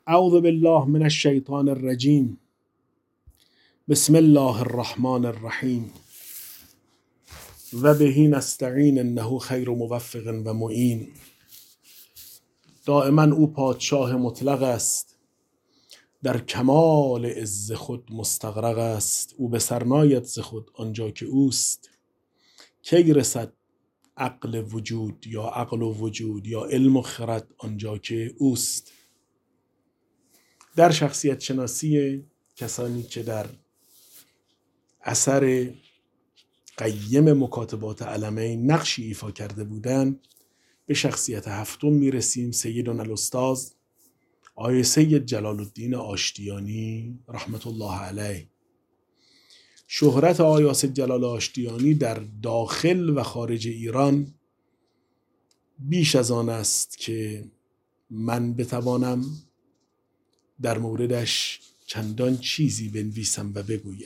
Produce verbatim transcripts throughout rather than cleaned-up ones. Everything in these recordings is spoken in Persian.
اعوذ بالله من الشیطان الرجیم. بسم الله الرحمن الرحیم. و بهی نستعین انه خیر موفق و معین. دائما او پادشاه مطلق است، در کمال عز خود مستغرق است. او به سر ناید ز خود آنجا که اوست، کی رسد عقل وجود یا عقل و وجود یا علم و خرد آنجا که اوست. در شخصیت شناسی کسانی که در اثر قیم مکاتبات علمین نقشی ایفا کرده بودند، به شخصیت هفتم میرسیم، سیدنا الاستاذ آیه سید جلال الدین آشتیانی رحمت الله علیه. شهرت آیه سید جلال آشتیانی در داخل و خارج ایران بیش از آن است که من بتوانم در موردش چندان چیزی بنویسم و بگویم.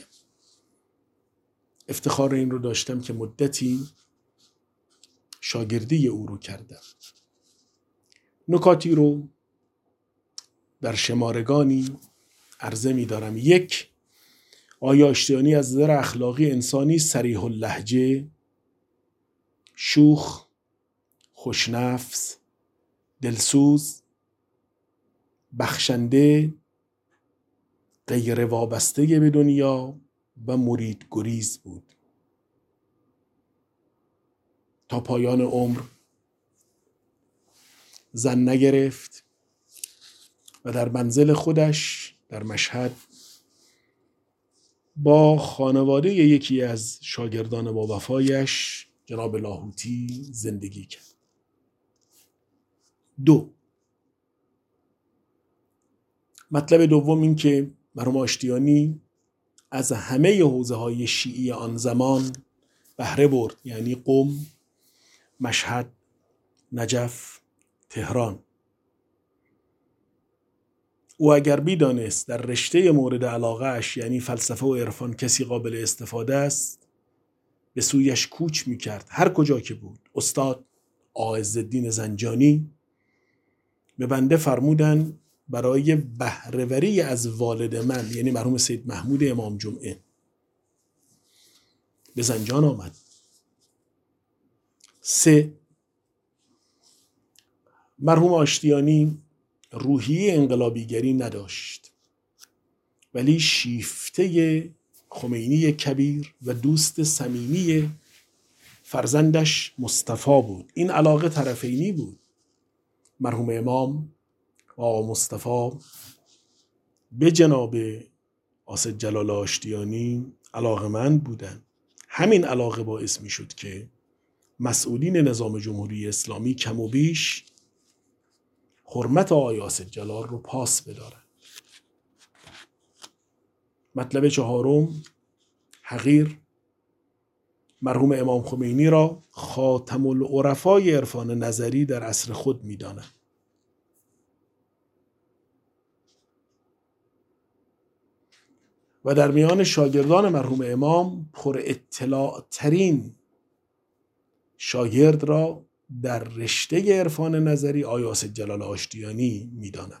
افتخار این رو داشتم که مدتی شاگردی او رو کردم. نکاتی رو در شمارگانی عرضه می دارم. یک، آیه آشتیانی از نظر اخلاقی انسانی صریح اللهجه، شوخ، خوشنفس، دلسوز، بخشنده، غیر وابسته به دنیا و مرید گریز بود. تا پایان عمر زن نگرفت و در منزل خودش در مشهد با خانواده یکی از شاگردان با وفایش جناب لاهوتی زندگی کرد. دو، مطلب دوم این که مرحوم آشتیانی از همه حوزه های شیعی آن زمان بهره برد، یعنی قم، مشهد، نجف، تهران. او اگر می‌دانست در رشته مورد علاقه اش یعنی فلسفه و عرفان کسی قابل استفاده است، به سویش کوچ می‌کرد هر کجا که بود. استاد عزالدین زنجانی به بنده فرمودن برای بهره‌وری از والد من، یعنی مرحوم سید محمود امام جمعه، به زنجان آمد. سه، مرحوم آشتیانی روحیه انقلابیگری نداشت، ولی شیفته خمینی کبیر و دوست صمیمی فرزندش مصطفی بود. این علاقه طرفینی بود. مرحوم امام و آقا مصطفی به جناب آسد جلال آشتیانی علاقه‌مند بودند. همین علاقه باعث می شد که مسئولین نظام جمهوری اسلامی کم و بیش حرمت آقای آسد جلال رو پاس بدارن. مطلب چهارم، حقیر مرحوم امام خمینی را خاتم العرفای عرفان نظری در عصر خود می دانند. و در میان شاگردان مرحوم امام پر اطلاع ترین شاگرد را در رشته عرفان نظری آیه آسد جلال آشتیانی می دانم.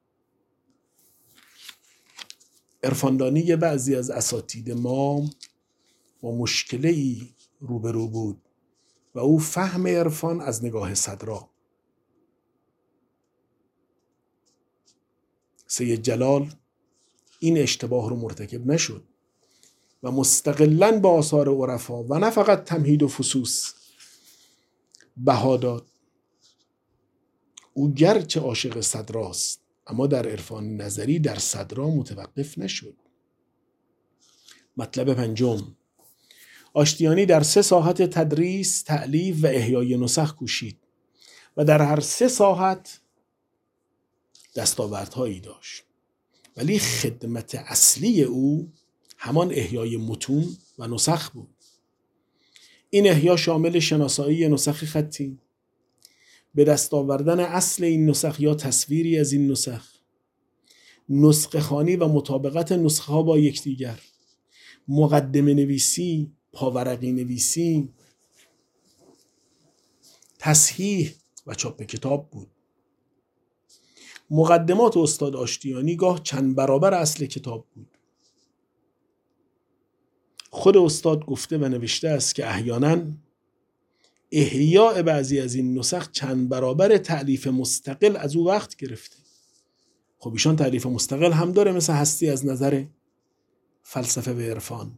عرفاندانی بعضی از اساتید ما با مشکلی روبرو بود و او فهم عرفان از نگاه صدرا. سید جلال این اشتباه رو مرتکب نشد و مستقلاً با آثار عرفا و نه فقط تمهید و فصوص بها داد. او گرچه عاشق صدراست، اما در عرفان نظری در صدرا متوقف نشد. مطلب پنجم، آشتیانی در سه ساحت تدریس، تألیف و احیای نسخ کوشید و در هر سه ساحت دستاوردهایی داشت، ولی خدمت اصلی او همان احیای متون و نسخ بود. این احیا شامل شناسایی نسخ خطی، به دست آوردن اصل این نسخ یا تصویری از این نسخ، نسخه خوانی و مطابقت نسخه ها با یکدیگر، مقدمه نویسی، پاورقی نویسی، تصحیح و چاپ کتاب بود. مقدمات استاد آشتیانی گاه چند برابر اصل کتاب بود. خود استاد گفته و نوشته است که احیانا احیاء بعضی از این نسخ چند برابر تألیف مستقل از او وقت گرفته. خب ایشان تألیف مستقل هم داره مثل هستی از نظر فلسفه و عرفان،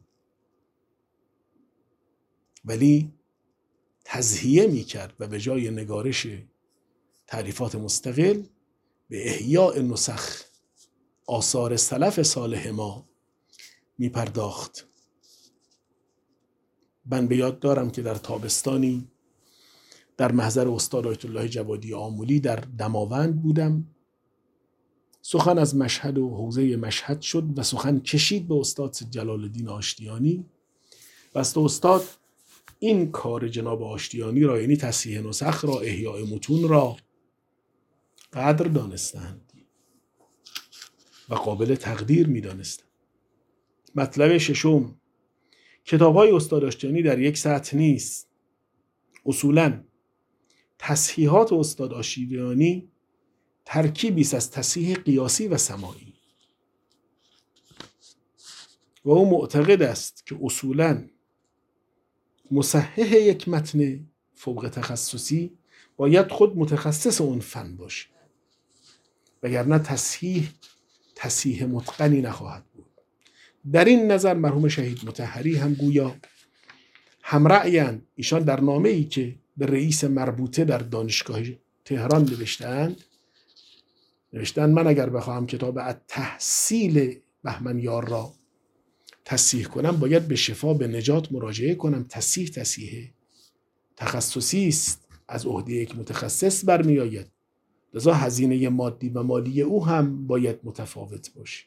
ولی تضحیه میکرد و به جای نگارش تألیفات مستقل به احیاء نسخ آثار سلف صالح ما میپرداخت. من به یاد دارم که در تابستانی در محضر استاد آیت الله جوادی آملی در دماوند بودم. سخن از مشهد و حوزه مشهد شد و سخن کشید به استاد جلال الدین آشتیانی و است استاد این کار جناب آشتیانی را، یعنی تصحیح نسخ را، احیاء متون را قدر دانستند و قابل تقدیر می دانستند. مطلب ششم، کتاب های استاد آشتیانی در یک سطح نیست. اصولاً تصحیحات استاد آشتیانی ترکیبی است از تصحیح قیاسی و سماعی و او معتقد است که اصولاً مصحح یک متن فوق تخصصی باید خود متخصص اون فن باشه، وگرنه تصحیح تصحیح متقنی نخواهد بود. در این نظر مرحوم شهید مطهری هم گویا همرأیند. ایشان در نامه‌ای که به رئیس مربوطه در دانشگاه تهران نوشتند نوشتند من اگر بخواهم کتاب التحصیل بهمنیار را تصحیح کنم باید به شفا به نجات مراجعه کنم. تصحیح تصحیح تخصصی است، از عهده یک متخصص برمی آید، لذا هزینه مادی و مالی او هم باید متفاوت باشه.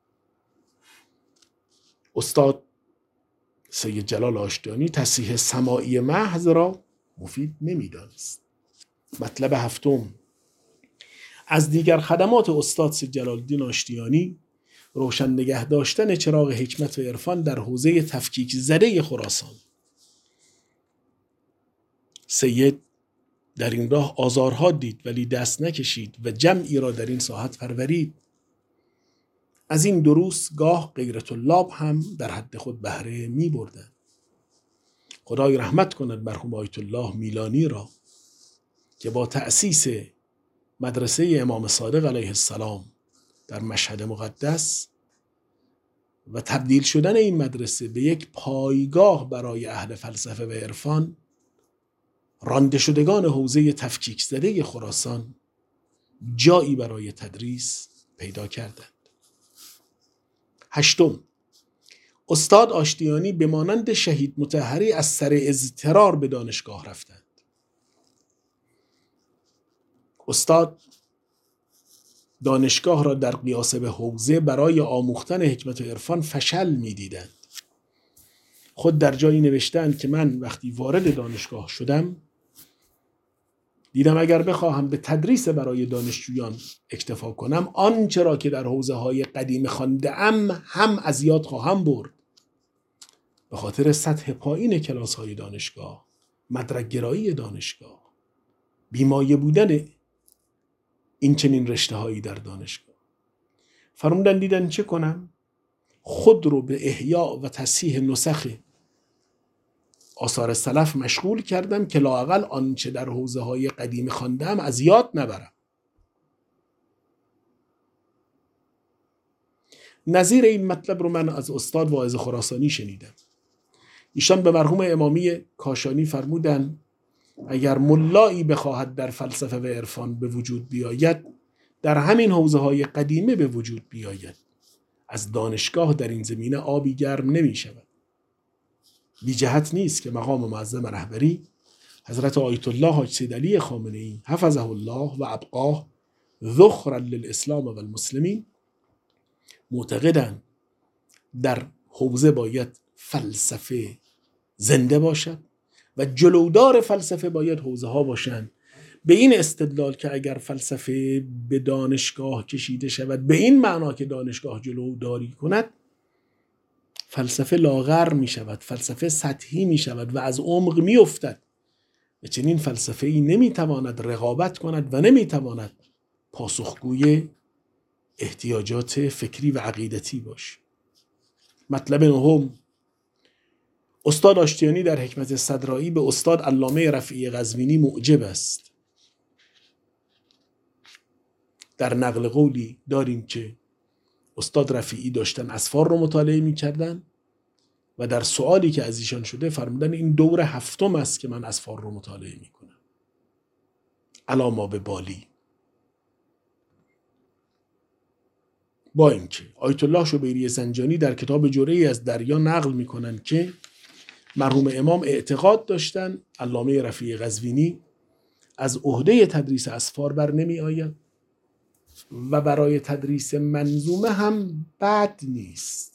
استاد سید جلال آشتیانی تصحیح سماعی محض را مفید نمی‌دانست. مطلب هفتم، از دیگر خدمات استاد سید جلال الدین آشتیانی روشن نگه داشتن چراغ حکمت و عرفان در حوزه تفکیک زده خراسان. سید در این راه آزارها دید ولی دست نکشید و جمعی را در این ساحت پرورید. از این دروس گاه غیر طلاب هم در حد خود بهره می بردن. خدای رحمت کند مرحوم آیت الله میلانی را که با تأسیس مدرسه امام صادق علیه السلام در مشهد مقدس و تبدیل شدن این مدرسه به یک پایگاه برای اهل فلسفه و عرفان، رانده شدگان حوزه تفکیک زده خراسان جایی برای تدریس پیدا کردند. هشتم، استاد آشتیانی به مانند شهید مطهری از سر اضطرار به دانشگاه رفتند. استاد دانشگاه را در قیاس به حوزه برای آموختن حکمت و عرفان فشل می دیدند. خود در جایی نوشتند که من وقتی وارد دانشگاه شدم دیدم اگر بخواهم به تدریس برای دانشجویان اکتفا کنم آنچه را که در حوزه های قدیم خوانده ام هم از یاد خواهم برد. به خاطر سطح پایین کلاس های دانشگاه، مدرک گرایی دانشگاه، بیمایه بودن این چنین رشته هایی در دانشگاه، فرمودن دیدن چه کنم؟ خود رو به احیاء و تصحیح نسخ آثار سلف مشغول کردم که لااقل آنچه در حوزه های قدیم خواندم از یاد نبرم. نظیر این مطلب رو من از استاد واعظ خراسانی شنیدم. ایشان به مرحوم امامی کاشانی فرمودن اگر ملایی بخواهد در فلسفه و عرفان به وجود بیاید در همین حوزه های قدیمه به وجود بیاید. از دانشگاه در این زمینه آبی گرم نمی شود. بی جهت نیست که مقام معظم رهبری حضرت آیت الله حاج سید علی خامنه‌ای حفظه الله و ابقاه ذخرا للاسلام و المسلمین معتقدند در حوزه باید فلسفه زنده باشد و جلودار فلسفه باید حوزه ها باشند. به این استدلال که اگر فلسفه به دانشگاه کشیده شود به این معنا که دانشگاه جلوداری کند، فلسفه لاغر می شود، فلسفه سطحی می شود و از عمق می افتد و چنین فلسفه ای نمی تواند رقابت کند و نمی تواند پاسخگوی احتیاجات فکری و عقیدتی باشه. مطلب نهم، استاد آشتیانی در حکمت صدرایی به استاد علامه رفیعی قزوینی معجب است. در نقل قولی داریم که استاد رفیعی داشتن اسفار رو مطالعه می‌کردن و در سوالی که از ایشان شده فرمودن این دور هفتم است که من اسفار رو مطالعه می‌کنم. علاما به بالی. با اینکه آیت الله شبیری زنجانی در کتاب جرعه‌ای از دریا نقل می‌کنن که مرحوم امام اعتقاد داشتن علامه رفیعی قزوینی از عهده تدریس اسفار بر نمی آید و برای تدریس منظومه هم بد نیست.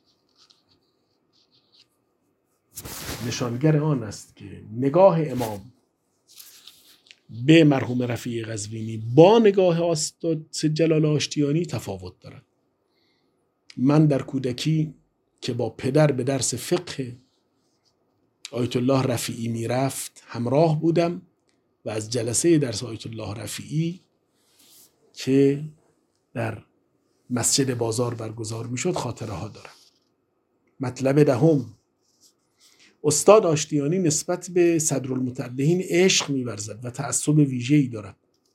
نشانگر آن است که نگاه امام به مرحوم رفیعی قزوینی با نگاه استاد جلال آشتیانی تفاوت دارد. من در کودکی که با پدر به درس فقه آیت الله رفیعی می رفت همراه بودم و از جلسه درس آیت الله رفیعی که در مسجد بازار برگزار می شد خاطره ها دارم. مطلب دهم، استاد آشتیانی نسبت به صدرالمتعلهین عشق می ورزد و تعصب ویژه‌ای دارد،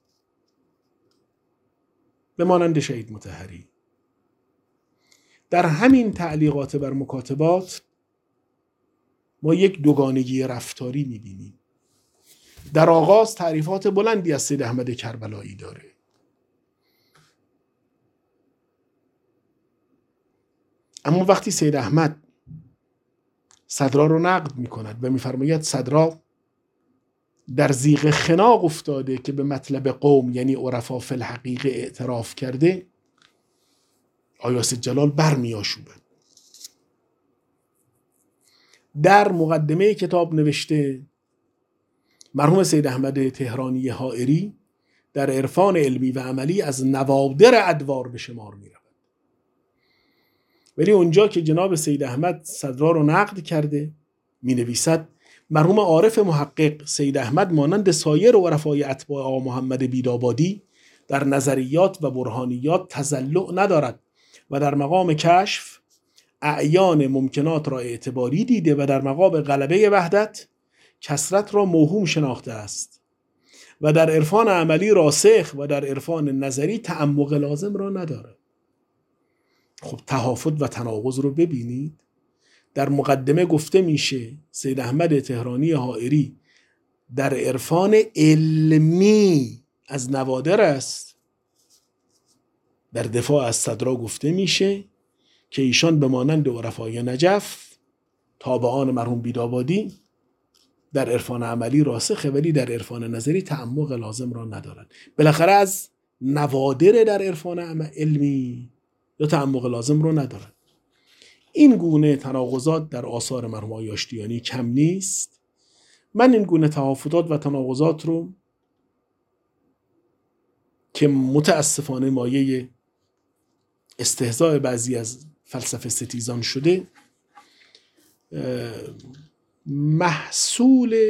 به مانند شهید مطهری. در همین تعلیقات بر مکاتبات ما یک دوگانگی رفتاری می بینیم. در آغاز تعریفات بلندی از سید احمد کربلایی داره، اما وقتی سید احمد صدرا رو نقد می کند و می فرماید صدرا در زیغ خناق افتاده که به مطلب قوم یعنی عرفا فی الحقیقه اعتراف کرده، آیاس جلال برمی آشوبد. در مقدمه کتاب نوشته مرحوم سید احمد تهرانی حائری در عرفان علمی و عملی از نوادر ادوار به شمار می رود، ولی اونجا که جناب سید احمد صدرا رو نقد کرده می نویسد مرحوم عارف محقق سید احمد مانند سایر عرفای اتباع آقا محمد بیدابادی در نظریات و برهانیات تزلع ندارد و در مقام کشف اعیان ممکنات را اعتباری دیده و در مقام غلبه وحدت کثرت را موهوم شناخته است و در عرفان عملی راسخ و در عرفان نظری تعمق لازم را ندارد. خب تهافت و تناقض رو ببینید. در مقدمه گفته میشه سید احمد تهرانی حائری در عرفان علمی از نوادر است. در دفاع از صدرا گفته میشه که ایشان به مانند عرفای نجف تابعان مرحوم بیدابادی در عرفان عملی راسخه ولی در عرفان نظری تعمق لازم را ندارد. بالاخره از نوادر در عرفان علمی یا تعمق لازم را ندارد. این گونه تناقضات در آثار مرحوم آشتیانی کم نیست. من این گونه تهافتات و تناقضات رو که متاسفانه مایه استهزاء بعضی از فلسفه ستیزان شده محصول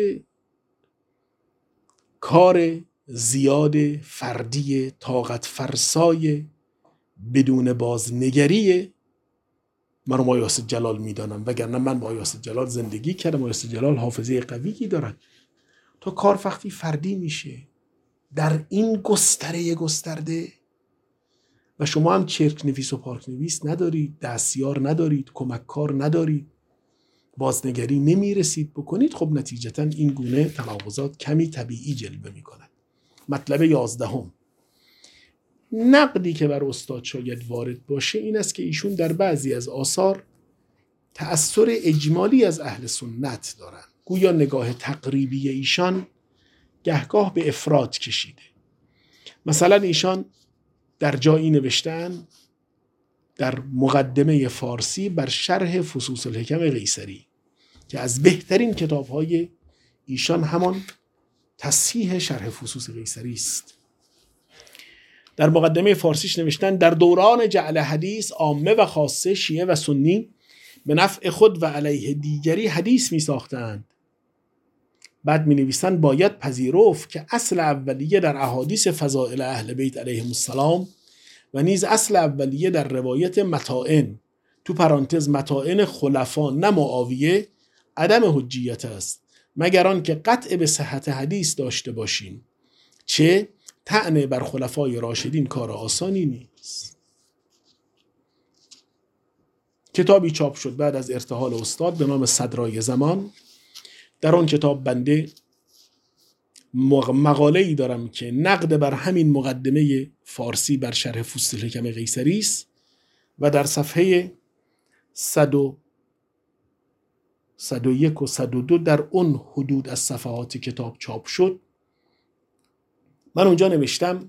کار زیاد فردی طاقت فرسای بدون بازنگری مرحوم آیاس جلال میدانم، وگرنه من با آیاس جلال زندگی کردم. آیاس جلال حافظه قوی دارد. تا کار وقتی فردی میشه در این گستره گسترده و شما هم چرک نویس و پارک نویس ندارید، دستیار ندارید، کمک کار ندارید، بازنگری نمیرسید بکنید، خب نتیجتا این گونه تناقضات کمی طبیعی جلوه میکند. مطلب یازدهم، نقدی که بر استاد شاید وارد باشه این است که ایشون در بعضی از آثار تأثیر اجمالی از اهل سنت دارن، گویا نگاه تقریبی ایشان گهگاه به افراط کشیده. مثلا ایشان در جایی نوشتن در مقدمه فارسی بر شرح فصوص الحکم قیصری که از بهترین کتاب‌های ایشان همان تصحیح شرح فصوص قیصری است. در مقدمه فارسیش نوشتن در دوران جعل حدیث عامه و خاصه شیعه و سنی به نفع خود و علیه دیگری حدیث می ساختند بعد می نویسن باید پذیرفت که اصل اولیه در احادیث فضائل اهل بیت علیهم السلام و نیز اصل اولیه در روایت متائن، تو پرانتز متائن خلفا نه معاویه، عدم حجیت است مگر آن که قطع به صحت حدیث داشته باشیم، چه طعن بر خلفای راشدین کار آسانی نیست. کتابی چاپ شد بعد از ارتحال استاد به نام صدرای زمان. در آن کتاب بنده مقاله‌ای دارم که نقد بر همین مقدمه فارسی بر شرح فصول الحکم قیصری است و در صفحه صد و یک و صد و دو در اون حدود از صفحات کتاب چاپ شد. من اونجا نوشتم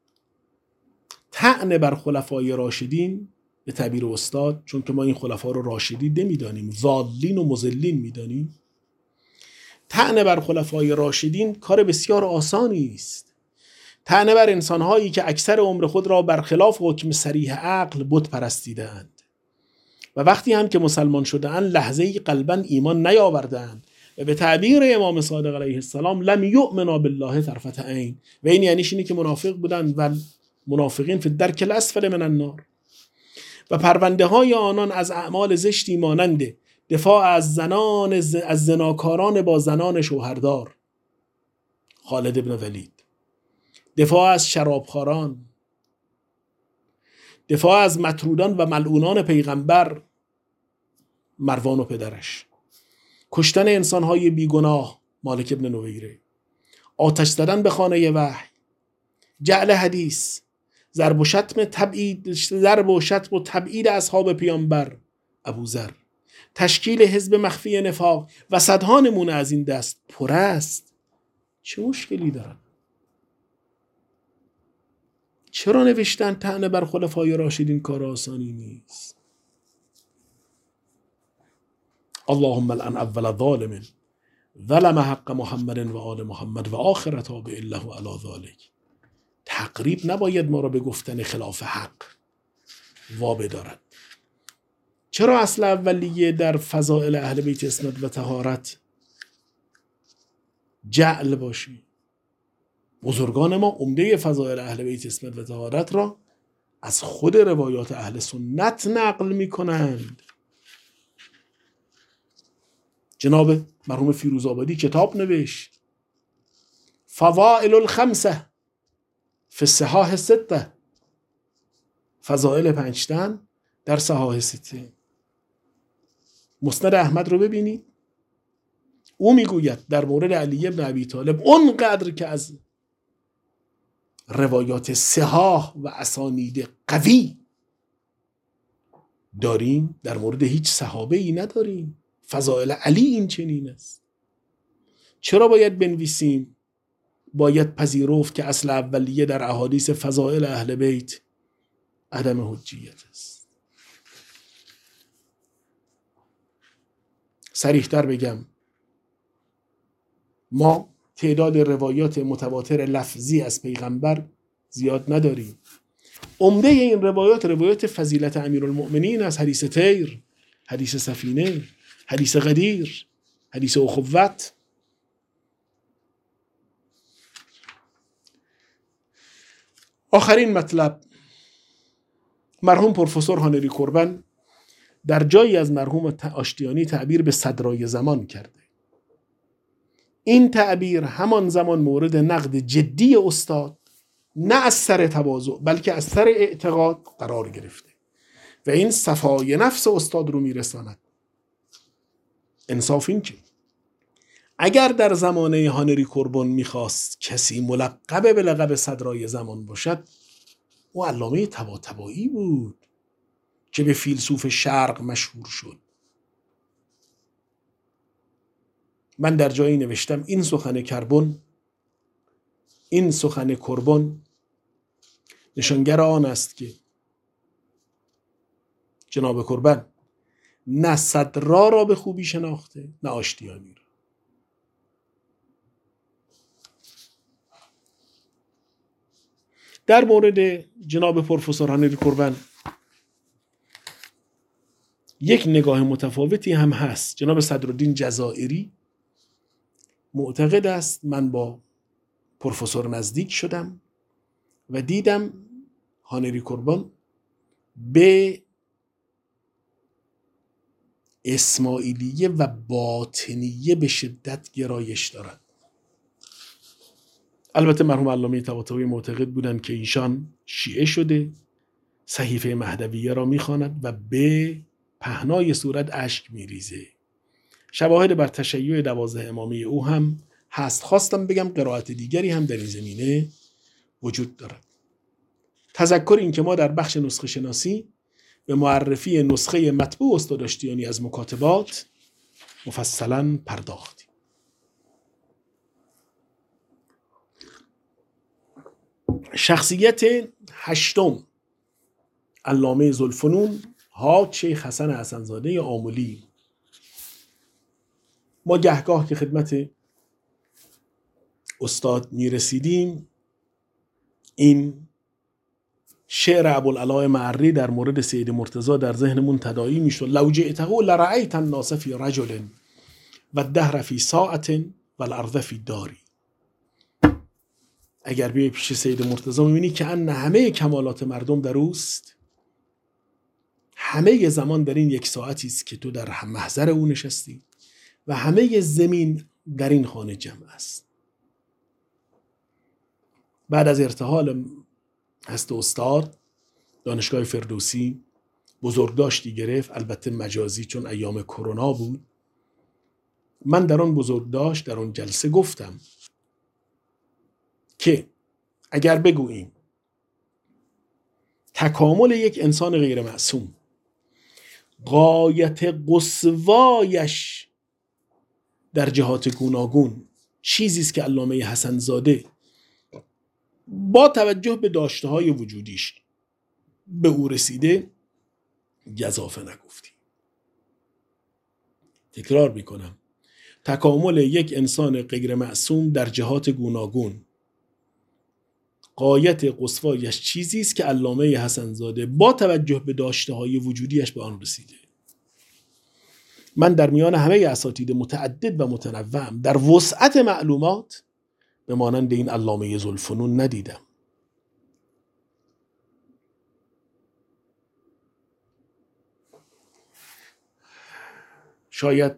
طعن بر خلفای راشدین به تعبیر استاد، چون که ما این خلفا رو راشدین نمیدانیم، ضالین و مضلین میدانیم، طعن بر خلفای راشدین کار بسیار آسانی است. طعن بر انسانهایی که اکثر عمر خود را برخلاف حکم صریح عقل بت پرستیدند و وقتی هم که مسلمان شده‌اند لحظه‌ای قلباً ایمان نیاوردند و به تعبیر امام صادق علیه السلام لم یؤمنا بالله طرفة عین، و این یعنی اینه که منافق بودند و منافقین فی الدرک الاسفل من النار. و پرونده های آنان از اعمال زشتی مانند دفاع از زنان از زناکاران با زنان شوهردار، خالد ابن ولید، دفاع از شرابخواران، دفاع از مطرودان و ملعونان پیغمبر، مروان و پدرش، کشتن انسانهای بیگناه، مالک ابن نویره، آتش زدن به خانه وحی، جعل حدیث، ضرب و شتم تبعید ضرب و شتم و تبعید اصحاب پیامبر، ابوذر، تشکیل حزب مخفی نفاق و صدها نمونه از این دست پر است. چه مشکلی دارن؟ چرا نوشتن طعن بر خلفای راشدین کار آسانی نیست؟ اللهم الان اول ظالم ظلم حق محمد و آل محمد و آخر تابع له علی ذلک. تقریب نباید ما را به گفتن خلاف حق وابه دارد. چرا اصل اولیه در فضائل اهل بیت اسمت و طهارت جعل باشی؟ بزرگان ما عمده فضائل اهل بیت اسمت و طهارت را از خود روایات اهل سنت نقل می کنند. جناب مرحوم فیروزآبادی کتاب نوشت فضائل الخمسه فی الصحاح سته، فضائل پنجتن در صحاح سته. مسند احمد رو ببینید، او میگوید در مورد علی ابن ابی طالب اونقدر که از روایات صحاح و اسانید قوی داریم در مورد هیچ صحابه ای نداریم. فضائل علی این چنین است. چرا باید بنویسیم باید پذیرفت که اصل اولیه در احادیث فضائل اهل بیت عدم حجیت است؟ صریح‌تر بگم، ما تعداد روایات متواتر لفظی از پیغمبر زیاد نداریم. عمده این روایات روایات فضیلت امیرالمؤمنین از حدیث طیر، حدیث سفینه، حدیث غدیر، حدیث اخوت. آخرین مطلب، مرحوم پروفسور هانری کوربن در جایی از مرحوم آشتیانی تعبیر به صدرای زمان کرده. این تعبیر همان زمان مورد نقد جدی استاد نه از سر تواضع بلکه از سر اعتقاد قرار گرفته و این صفای نفس استاد رو میرساند. انصاف این که اگر در زمانه هانری کوربن میخواست کسی ملقب به لقب صدرای زمان باشد، او علامه طباطبایی بود که به فیلسوف شرق مشهور شد. من در جایی نوشتم این سخن کربن این سخن کربن نشانگر آن است که جناب کربن نه صدرا را به خوبی شناخته نه آشتیانی را. در مورد جناب پروفسور هانری کوربن یک نگاه متفاوتی هم هست. جناب صدرالدین جزائری معتقد است من با پروفسور نزدیک شدم و دیدم هانری کوربان به اسماعیلیه و باطنیه به شدت گرایش دارد. البته مرحوم علامه طباطبایی معتقد بودند که ایشان شیعه شده، صحیفه مهدویه را میخواند و به پهنای صورت اشک میریزه. شواهد بر تشیع دوازده امامی او هم هست. خواستم بگم قرائت دیگری هم در این زمینه وجود دارد. تذکر این که ما در بخش نسخه شناسی به معرفی نسخه مطبوع استاد آشتیانی از مکاتبات مفصلا پرداختیم. شخصیت هشتم علامه ذوالفنون حاج شیخ حسن حسنزاده آملی. ما گهگاه که خدمت استاد میرسیدیم این شعر ابوالعلاء معری در مورد سید مرتضی در ذهنمون تداعی میشد: لو جئته لرأیت الناس فی رجل و الدهر فی ساعة و الارض فی داری. اگر بیای پیش سید مرتضی میبینی که ان همه کمالات مردم در اوست، همه زمان در این یک ساعتی است که تو در محضر او نشستی و همه زمین در این خانه جمع است. بعد از ارتحال هست استاد دانشگاه فردوسی بزرگداشتی گرفت، البته مجازی چون ایام کرونا بود. من در آن بزرگداشت در آن جلسه گفتم که اگر بگوییم تکامل یک انسان غیر معصوم غایت قصوایش در جهات گوناگون چیزی است که علامه حسن‌زاده با توجه به داشته‌های وجودیش به او رسیده، گزافه نگفتی. تکرار میکنم، تکامل یک انسان غیر معصوم در جهات گوناگون غایت قصوایش چیزی است که علامه حسن‌زاده با توجه به داشته‌های وجودیش به آن رسیده. من در میان همه اساتید متعدد و متنوع در وسعت معلومات به مانند این علامه ذوالفنون ندیدم. شاید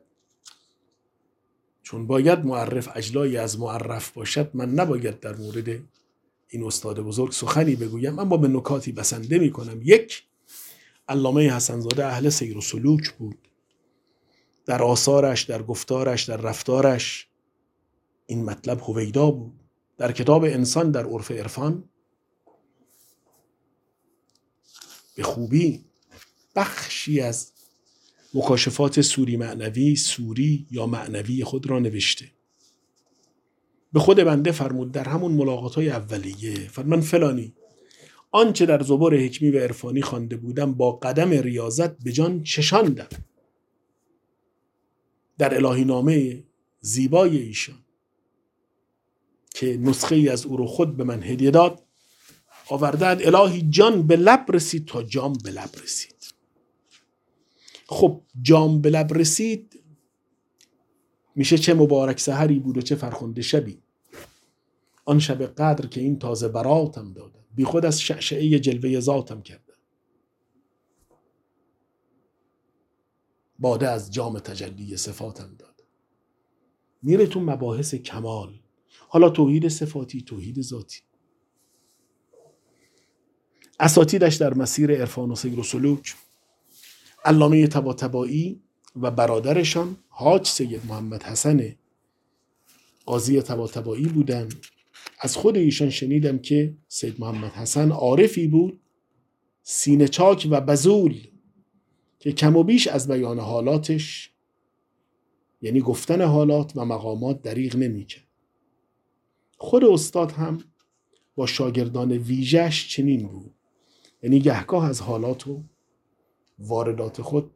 چون باید معرف اجلایی از معرف باشد، من نباید در مورد این استاد بزرگ سخنی بگویم، من با به نکاتی بسنده می کنم. یک، علامه حسن‌زاده اهل سیر و سلوک بود. در آثارش، در گفتارش، در رفتارش این مطلب هویدا بود. در کتاب انسان در عرف عرفان به خوبی بخشی از مکاشفات سوری معنوی سوری یا معنوی خود را نوشته. به خود بنده فرمود در همون ملاقات‌های اولیه، فرمان فلانی آنچه در زبور حکمی و عرفانی خوانده بودم با قدم ریاضت به جان چشاندم. در الهی نامه زیبای ایشان که نسخه ای از او رو خود به من هدیه داد آوردند: الهی جان به لب رسید تا جام به لب رسید. خب جام به لب رسید میشه چه مبارک سحری بود و چه فرخنده شبی. آن شب قدر که این تازه براتم داده، بی خود از شعشعه جلوه ذاتم کرده. باده از جام تجلی صفاتم داده. میره تو مباحث کمال، حالا توحید صفاتی، توحید ذاتی. اساتیدش در مسیر عرفان و سیر و سلوک علامه طباطبایی و برادرشان حاج سید محمد حسن قاضی طباطبایی بودند. از خود ایشان شنیدم که سید محمد حسن عارفی بود سینه چاک و بذول که کم و بیش از بیان حالاتش، یعنی گفتن حالات و مقامات، دریغ نمی‌کرد. خود استاد هم با شاگردان ویژه‌اش چنین بود، یعنی گهگاه از حالات و واردات خود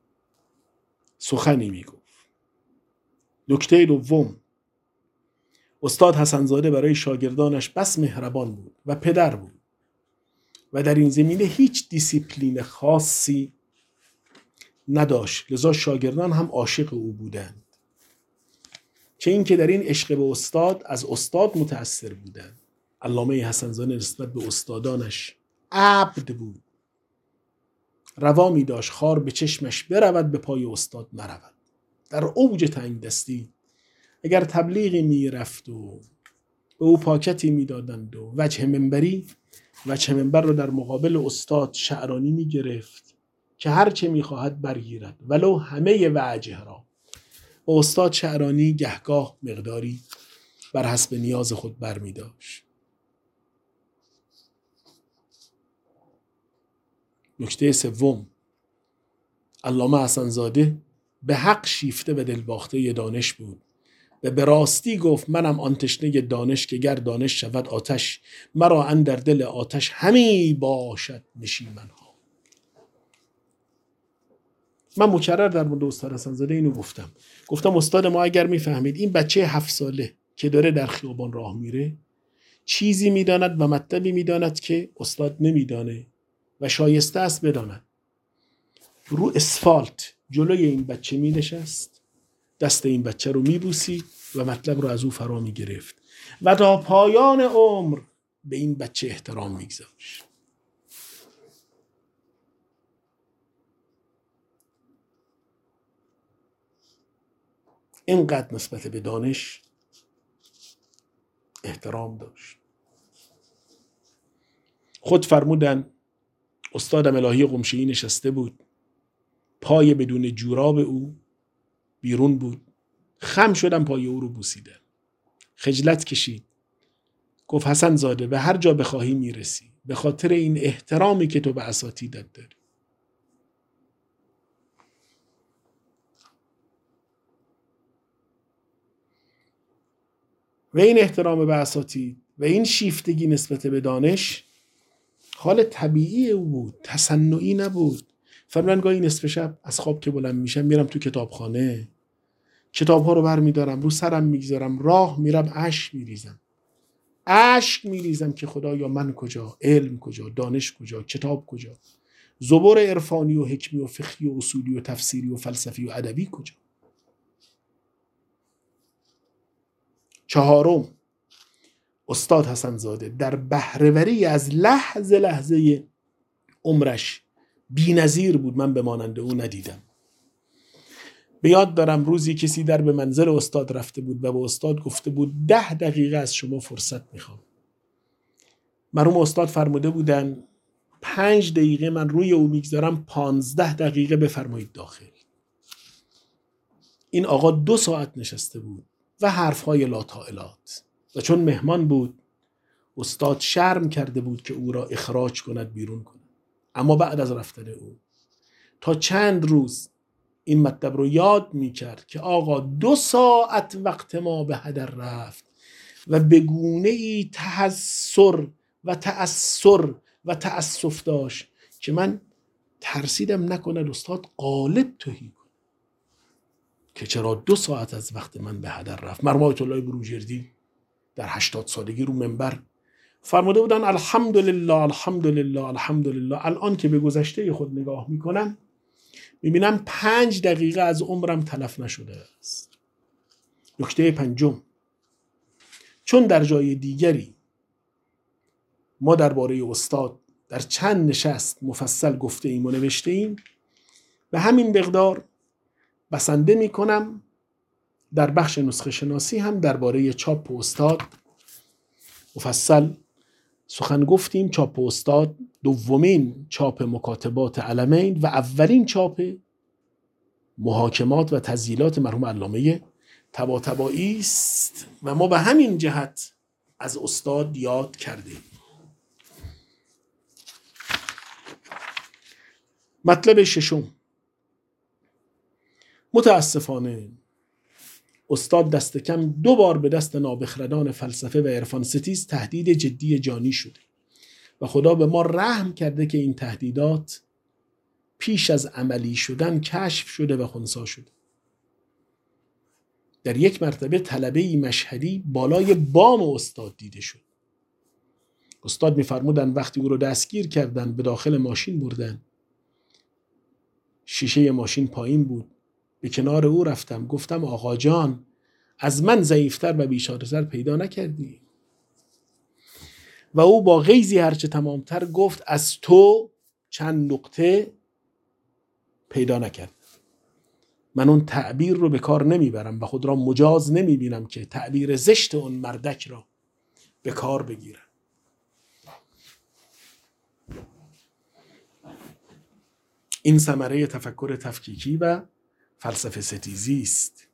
سخنی میگفت. نکته دوم، استاد حسن‌زاده برای شاگردانش بس مهربان بود و پدر بود و در این زمینه هیچ دیسیپلین خاصی نداشت، لذا شاگردان هم عاشق او بودند. چه این که در این عشق به استاد از استاد متأثر بودن. علامه حسن زاده نسبت به استادانش عبد بود، روا می داشت خار به چشمش برود به پای استاد نرود. در اوج تنگ دستی اگر تبلیغی می رفت و به او پاکتی می دادند و وجه منبری، وجه منبر رو در مقابل استاد شعرانی می گرفت که هر چه می خواهد برگیرد ولو همه وجه را. و استاد شعرانی گهگاه مقداری بر حسب نیاز خود بر می داشت. نکته سوم، علامه حسن زاده به حق شیفته و دلباخته دانش بود و به راستی گفت منم آن تشنه دانش که گر دانش شود آتش، مرا اندر دل آتش همی باشد نشیمنها. من مکرر در مورد استاد حسن زاده اینو گفتم گفتم استاد ما اگر میفهمید این بچه هفت ساله که داره در خیابان راه میره چیزی میداند و مطلبی میداند که استاد نمیدانه و شایسته است بداند، رو اسفالت جلوی این بچه می نشست، دست این بچه رو می بوسید و مطلب رو از او فرا می گرفت و تا پایان عمر به این بچه احترام می گذاشت. اینقدر نسبت به دانش احترام داشت. خود فرمودن استادم الهی قمشه‌ای نشسته بود، پای بدون جوراب او بیرون بود، خم شدم پای او رو بوسیدم. خجلت کشید، گفت حسن زاده به هر جا بخواهی میرسی به خاطر این احترامی که تو به اساتیدت داری. و این احترام به اساتید و این شیفتگی نسبت به دانش حال طبیعی او بود، تصنعی نبود. فرمان گاهی نصف شب از خواب که بلند میشم میرم تو کتابخانه، کتاب‌ها رو برمیدارم رو سرم میگذارم، راه میرم اشک میریزم اشک میریزم که خدایا من کجا، علم کجا، دانش کجا، کتاب کجا، زبور عرفانی و حکمی و فقهی و اصولی و تفسیری و فلسفی و ادبی کجا. چهارم، استاد حسن زاده در بهره‌وری از لحظه لحظه عمرش بی‌نظیر بود. من به مانند او ندیدم. به یاد دارم روزی کسی در به منزل استاد رفته بود و به استاد گفته بود ده دقیقه از شما فرصت میخوام. مرحوم استاد فرموده بودن پنج دقیقه من روی او میگذارم، پانزده دقیقه بفرمایید داخل. این آقا دو ساعت نشسته بود و حرفهای لاطائلات و چون مهمان بود استاد شرم کرده بود که او را اخراج کند، بیرون کند. اما بعد از رفتن او تا چند روز این مطلب رو یاد میکرد که آقا دو ساعت وقت ما به هدر رفت و به گونه ای تحسر و تأثر و تأسف داشت که من ترسیدم نکنه استاد غالب توهی کنه که چرا دو ساعت از وقت من به هدر رفت. مرحوم آیت الله بروجردی در هشتاد سالگی رو منبر فرموده بودن الحمدلله الحمدلله الحمدلله. الان که به گذشته خود نگاه میکنم میبینم پنج دقیقه از عمرم تلف نشده است. نکته پنجم، چون در جای دیگری ما درباره استاد در چند نشست مفصل گفته ایم و نوشته ایم، به همین مقدار بسنده میکنم در بخش نسخه شناسی هم درباره چاپ استاد مفصل سخن گفتیم. چاپ استاد دومین چاپ مکاتبات علمین و اولین چاپ محاکمات و تسجیلات مرحوم علامه طباطبایی است و ما به همین جهت از استاد یاد کردیم. مطلب ششم، متاسفانه استاد دست کم دو بار به دست نابخردان فلسفه و عرفان ستیز تهدید جدی جانی شده و خدا به ما رحم کرده که این تهدیدات پیش از عملی شدن کشف شده و خنثی شده. در یک مرتبه طلبه‌ای مشهدی بالای بام استاد دیده شد. استاد می‌فرمودن وقتی او رو دستگیر کردن به داخل ماشین بردن، شیشه ماشین پایین بود، به کنار او رفتم گفتم آقا جان از من ضعیفتر و بیچاره‌تر پیدا نکردی. و او با غیظی هرچه تمامتر گفت از تو چند نقطه پیدا نکرد. من اون تعبیر رو به کار نمیبرم و خود را مجاز نمیبینم که تعبیر زشت اون مردک را به کار بگیرم. این ثمره تفکر تفکیکی و فلسفه ستیزی است.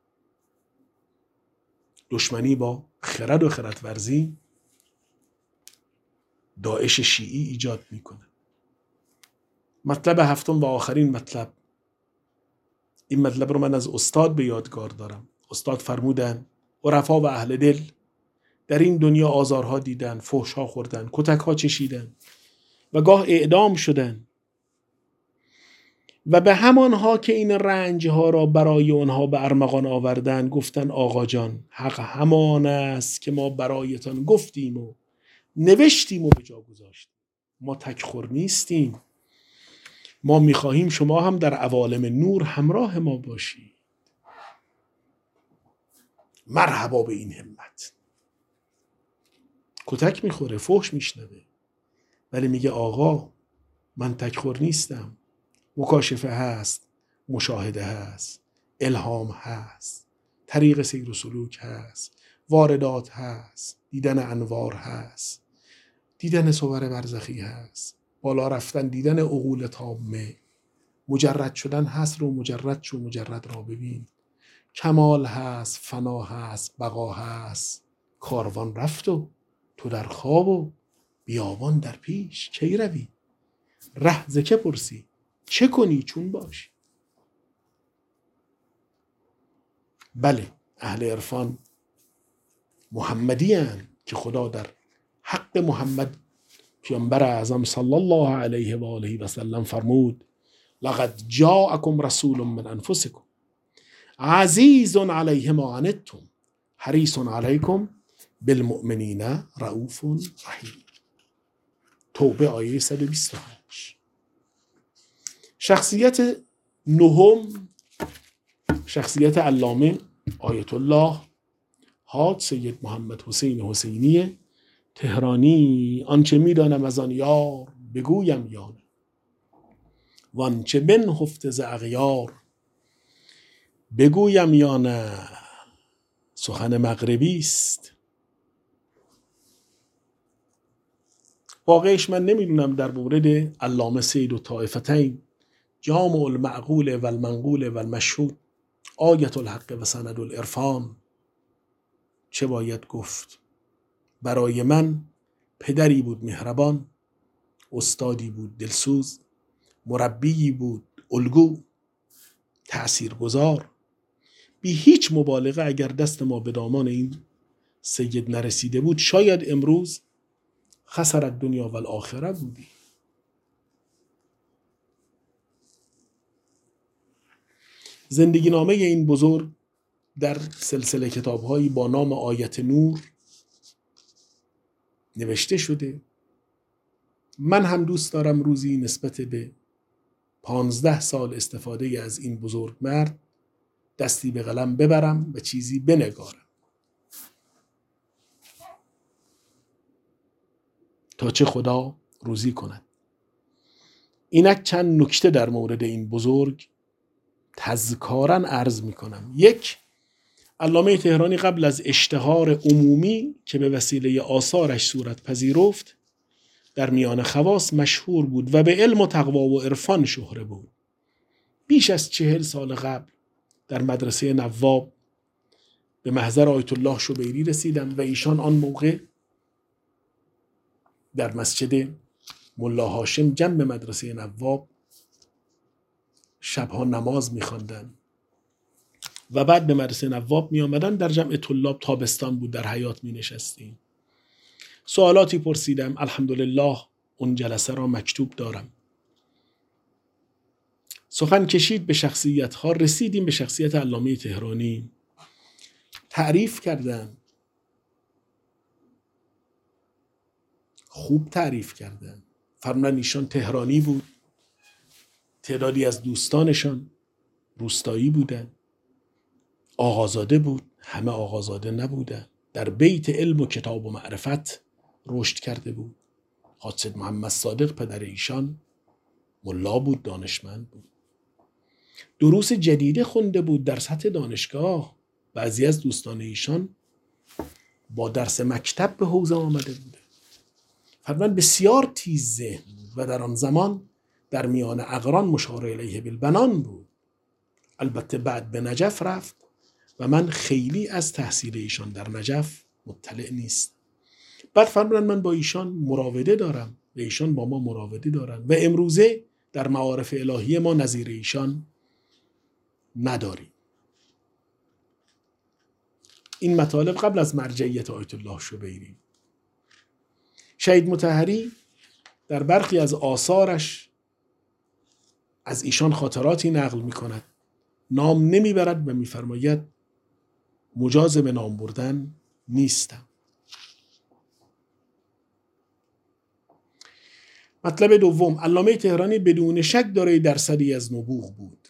دشمنی با خرد و خردورزی داعش شیعی ایجاد میکنه. مطلب هفتم و آخرین مطلب، این مطلب رو من از استاد به یادگار دارم. استاد فرمودن عرفا و اهل دل در این دنیا آزارها دیدن، فحش‌ها خوردن، کتک‌ها چشیدن و گاه اعدام شدن و به همانها که این رنجها را برای آنها به ارمغان آوردن گفتن آقا جان حق همان است که ما برایتان گفتیم و نوشتیم و به جا گذاشتیم. ما تکخور نیستیم. ما میخواهیم شما هم در عوالم نور همراه ما باشید. مرحبا به این همت. کتک میخوره، فحش میشنوه، ولی میگه آقا من تکخور نیستم. مکاشفه هست، مشاهده هست، الهام هست، طریق سیر و سلوک هست، واردات هست، دیدن انوار هست، دیدن صور برزخی هست، بالا رفتن، دیدن عقول تامه، مجرد شدن هست رو مجرد شو، مجرد را ببین، کمال هست، فنا هست، بقا هست. کاروان رفت و تو در خواب و بیابان در پیش کی روی؟ ره ز که پرسی چه کنی چون باشی؟ بله اهل عرفان محمدی هستند که خدا در حق محمد پیامبر اعظم صلی الله علیه و آله و سلم فرمود لقد جاءکم رسول من انفسکم عزیز علیه ما عنتم حریص علیکم بالمؤمنین رؤوف رحیم. توبه آیه صد و بیست و هشت. شخصیت نهم، شخصیت علامه آیت الله حاج سید محمد حسین حسینی تهرانی. آنچه میدانم از آن یار بگویم یا نه، وانچه بنهفته ز اغیار بگویم یا نه. سخن مغربی است. واقعش من نمیدونم در مورد علامه سید الطائفتین جامع المعقول و المنقول و المشهود آیت الحق و سند العرفان چه باید گفت. برای من پدری بود مهربان، استادی بود دلسوز، مربیی بود الگو، تأثیرگذار. بی هیچ مبالغه اگر دست ما به دامان این سید نرسیده بود شاید امروز خسر الدنیا و الاخره بودی. زندگی نامه این بزرگ در سلسله کتاب‌هایی با نام آیت نور نوشته شده. من هم دوست دارم روزی نسبت به پانزده سال استفاده از این بزرگ مرد دستی به قلم ببرم و چیزی بنگارم تا چه خدا روزی کند. اینک چند نکته در مورد این بزرگ تذکاراً عرض می کنم. یک، علامه تهرانی قبل از اشتهار عمومی که به وسیله آثارش صورت پذیرفت در میان خواص مشهور بود و به علم و تقوا و عرفان شهره بود. بیش از چهل سال قبل در مدرسه نواب به محضر آیت الله شبیری رسیدم و ایشان آن موقع در مسجد ملا هاشم جنب مدرسه نواب شبها نماز می‌خواندند و بعد به مدرسه نواب می آمدن. در جمع طلاب تابستان بود، در حیاط می نشستیم. سوالاتی پرسیدم، الحمدلله اون جلسه را مکتوب دارم. سخن کشید به شخصیت ها، رسیدیم به شخصیت علامه تهرانی. تعریف کردن، خوب تعریف کردن. فرمودن ایشان تهرانی بود، تعدادی از دوستانشان روستایی بودن، آقازاده بود، همه آقازاده نبودن. در بیت علم و کتاب و معرفت رشد کرده بود. حاج سید محمد صادق پدر ایشان ملا بود، دانشمند بود، دروس جدیده خونده بود در سطح دانشگاه. بعضی از دوستان ایشان با درس مکتب به حوزه آمده بوده. فرمان بسیار تیز ذهن بود و در آن زمان در میان اقران مشار الیه بالبنان بود. البته بعد به نجف رفت و من خیلی از تحصیل ایشان در نجف مطلع نیست. بعد فرمان من با ایشان مراوده دارم و ایشان با ما مراوده دارن و امروزه در معارف الهی ما نظیر ایشان نداریم. این مطالب قبل از مرجعیت آیت الله شبیری. شهید مطهری در برخی از آثارش از ایشان خاطراتی نقل می کند. نام نمی برد و می فرماید مجاز به نام بردن نیستم. مطلب دوم، علامه تهرانی بدون شک دارای درصدی از نبوغ بود.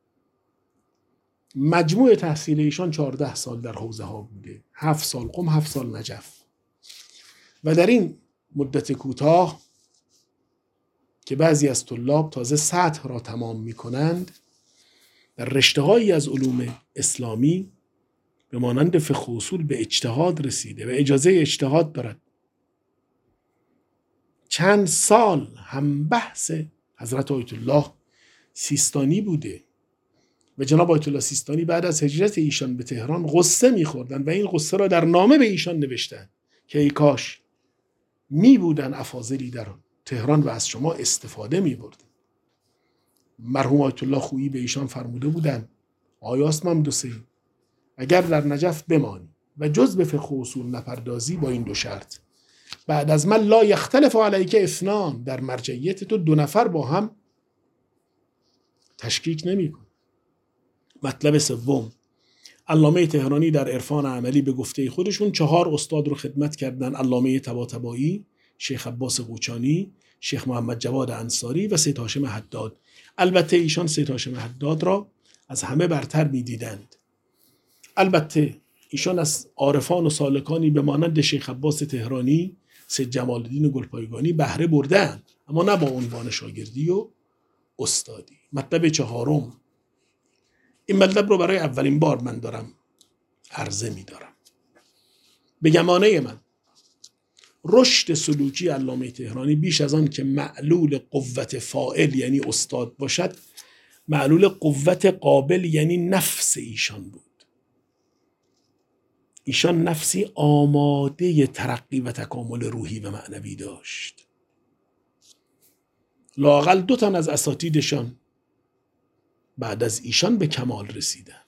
مجموع تحصیل ایشان چهارده سال در حوزه ها بوده، هفت سال قم، هفت سال نجف. و در این مدت کوتاه که بعضی از طلاب تازه سطح را تمام می کنند، در رشته هایی از علوم اسلامی به مانند فقه اصول به اجتهاد رسیده و اجازه اجتهاد دارد. چند سال هم بحث حضرت آیت الله سیستانی بوده و جناب آیت الله سیستانی بعد از هجرت ایشان به تهران غصه می‌خوردن و این غصه را در نامه به ایشان نوشتن که ای کاش می بودن افاضلی در تهران و از شما استفاده می بردن. مرحوم آیت الله خویی به ایشان فرموده بودن آیاس ممدوسی اگر در نجف بمانی و جز به فقه و اصول نپردازی با این دو شرط، بعد از من لا یختلف علیک اثنان، در مرجعیت تو دو نفر با هم تشکیک نمی کن. مطلب سوم، علامه تهرانی در عرفان عملی به گفته خودشون چهار استاد رو خدمت کردن: علامه طباطبایی، شیخ عباس قوچانی، شیخ محمد جواد انصاری و سید هاشم حداد. البته ایشان سید هاشم حداد را از همه برتر می دیدند. البته ایشان از عارفان و سالکانی به مانند شیخ عباس تهرانی، سید جمال الدین گلپایگانی بهره بردند، اما نه با عنوان شاگردی و استادی. مطلب چهارم، این مطلب رو برای اولین بار من دارم عرضه می دارم. به گمانه من رشد سلوکی علامه تهرانی بیش از آن که معلول قوت فاعل یعنی استاد باشد، معلول قوت قابل یعنی نفس ایشان بود. ایشان نفسی آماده ترقی و تکامل روحی و معنوی داشت. لااقل دو تن از اساتیدشان بعد از ایشان به کمال رسیدند.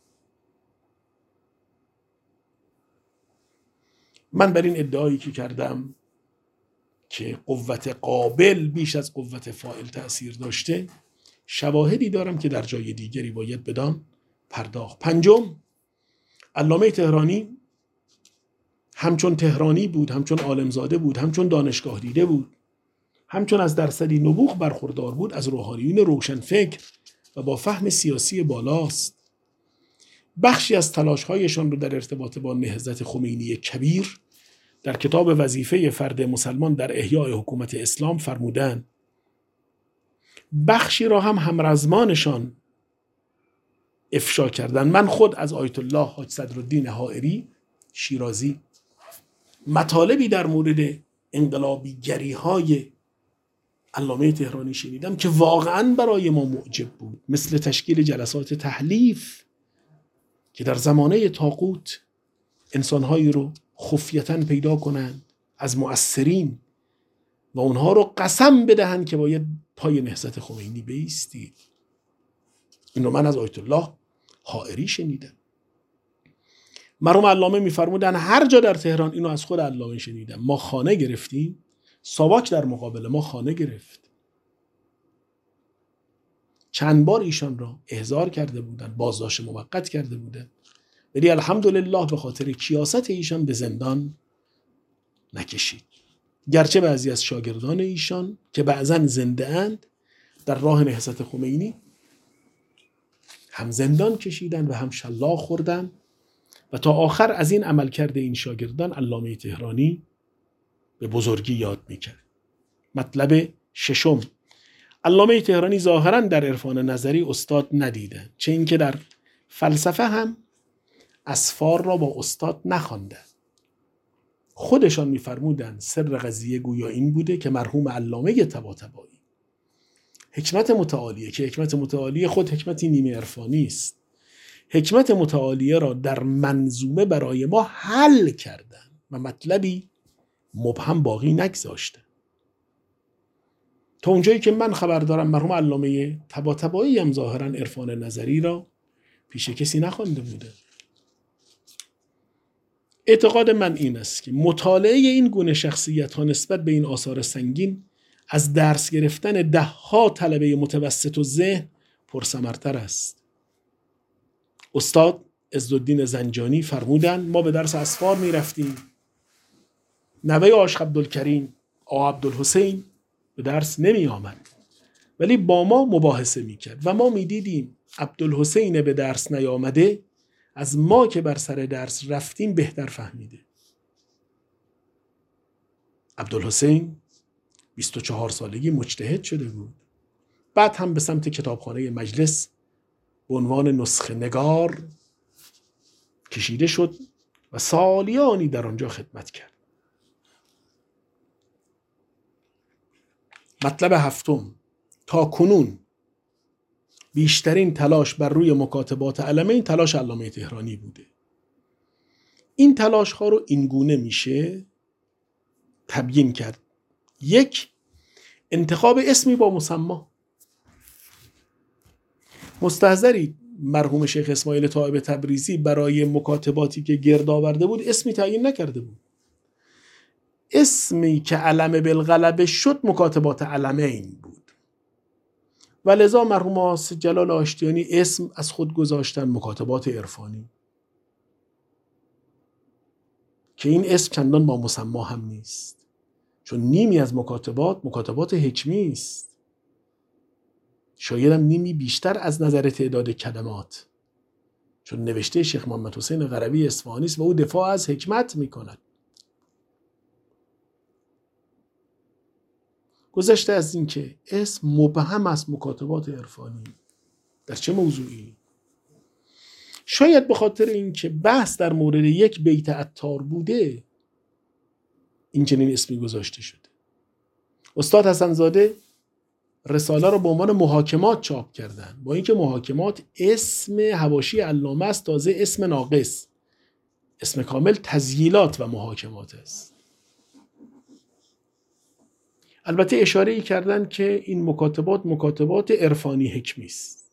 من بر این ادعایی که کردم که قوت قابل بیش از قوت فاعل تأثیر داشته، شواهدی دارم که در جای دیگری باید بدان پرداخت. پنجم، علامه تهرانی همچون تهرانی بود، همچون عالمزاده بود، همچون دانشگاه دیده بود، همچون از درصدی نبوغ برخوردار بود، از روحانیون روشن فکر و با فهم سیاسی بالاست. بخشی از تلاش‌هایشان رو در ارتباط با نهضت خمینی کبیر در کتاب وظیفه فرد مسلمان در احیای حکومت اسلام فرمودند. بخشی را هم همرزمانشان افشا کردن. من خود از آیت الله حاج صدرالدین حائری شیرازی مطالبی در مورد انقلابیگری های علامه تهرانی شنیدم که واقعا برای ما معجب بود، مثل تشکیل جلسات تحلیف که در زمانه طاغوت انسانهایی رو خفیتاً پیدا کنند از مؤثرین و اونها رو قسم بدهند که باید پای نهضت خمینی بایستید. این رو من از آیت الله حائری شنیدم. مرحوم علامه میفرمودن هر جا در تهران، اینو از خود علامه شنیدم، ما خانه گرفتیم، ساواک در مقابل ما خانه گرفت. چند بار ایشان را احضار کرده بودن، بازداشت موقت کرده بودن، ولی الحمدلله به خاطر کیاست ایشان به زندان نکشید. گرچه بعضی از شاگردان ایشان که بعضن زنده اند در راه نهضت خمینی هم زندان کشیدن و هم شلاق خوردن و تا آخر از این عمل کرده این شاگردان علامه طهرانی به بزرگی یاد میکرد. مطلب ششم، علامه طهرانی ظاهراً در عرفان نظری استاد ندیدن، چه اینکه در فلسفه هم اسفار را با استاد نخواندن. خودشان میفرمودن سر قضیه گویا این بوده که مرحوم علامه طباطبایی حکمت متعالیه که حکمت متعالیه خود حکمتی نیمه عرفانی است، حکمت متعالیه را در منظومه برای ما حل کردن و مطلبی مبهم باقی نگذاشتن. تا اونجایی که من خبر دارم مرحوم علامه طباطبایی هم ظاهرا عرفان نظری را پیش کسی نخوانده بوده. اعتقاد من این است که مطالعه این گونه شخصیت ها نسبت به این آثار سنگین از درس گرفتن ده ها طلبه متوسط و ذهن پرثمرتر است. استاد عزالدین زنجانی فرمودن ما به درس اسفار می رفتیم، نوه عاشق عبدالکریم آقا عبدالحسین به درس نمی آمد ولی با ما مباحثه می کرد و ما می دیدیم عبدالحسین به درس نیامده از ما که بر سر درس رفتیم بهتر فهمیده. عبدالحسین بیست و چهار سالگی مجتهد شده بود، بعد هم به سمت کتابخانه مجلس به عنوان نسخه نگار کشیده شد و سالیانی در آنجا خدمت کرد. مطلب هفتم، تا کنون بیشترین تلاش بر روی مکاتبات علمین تلاش علامه طهرانی بوده. این تلاش ها رو این گونه میشه تبیین کرد. یک، انتخاب اسمی با مسمی. مستحضری مرحوم شیخ اسماعیل طائب تبریزی برای مکاتباتی که گرد آورده بود اسمی تعیین نکرده بود. اسمی که علم بالغلبه شد مکاتبات علمین بود و لذا مرحوم آصف جلال آشتیانی اسم از خود گذاشتن مکاتبات عرفانی که این اسم چندان با مسما هم نیست، چون نیمی از مکاتبات مکاتبات حکمی است، شاید هم نیمی بیشتر از نظر تعداد کلمات، چون نوشته شیخ محمد حسین قروی اصفهانی است و او دفاع از حکمت میکند. گذشته از این که اسم مبهم است مکاتبات عرفانی در چه موضوعی؟ شاید به خاطر این که بحث در مورد یک بیت عطار بوده این چنین اسمی گذاشته شده. استاد حسن زاده رساله رو به عنوان محاکمات چاپ کردن، با اینکه محاکمات اسم حواشی علامه است، تازه اسم ناقص، اسم کامل تسجیلات و محاکمات است. البته اشاره ای کردن که این مکاتبات مکاتبات عرفانی حکمی است.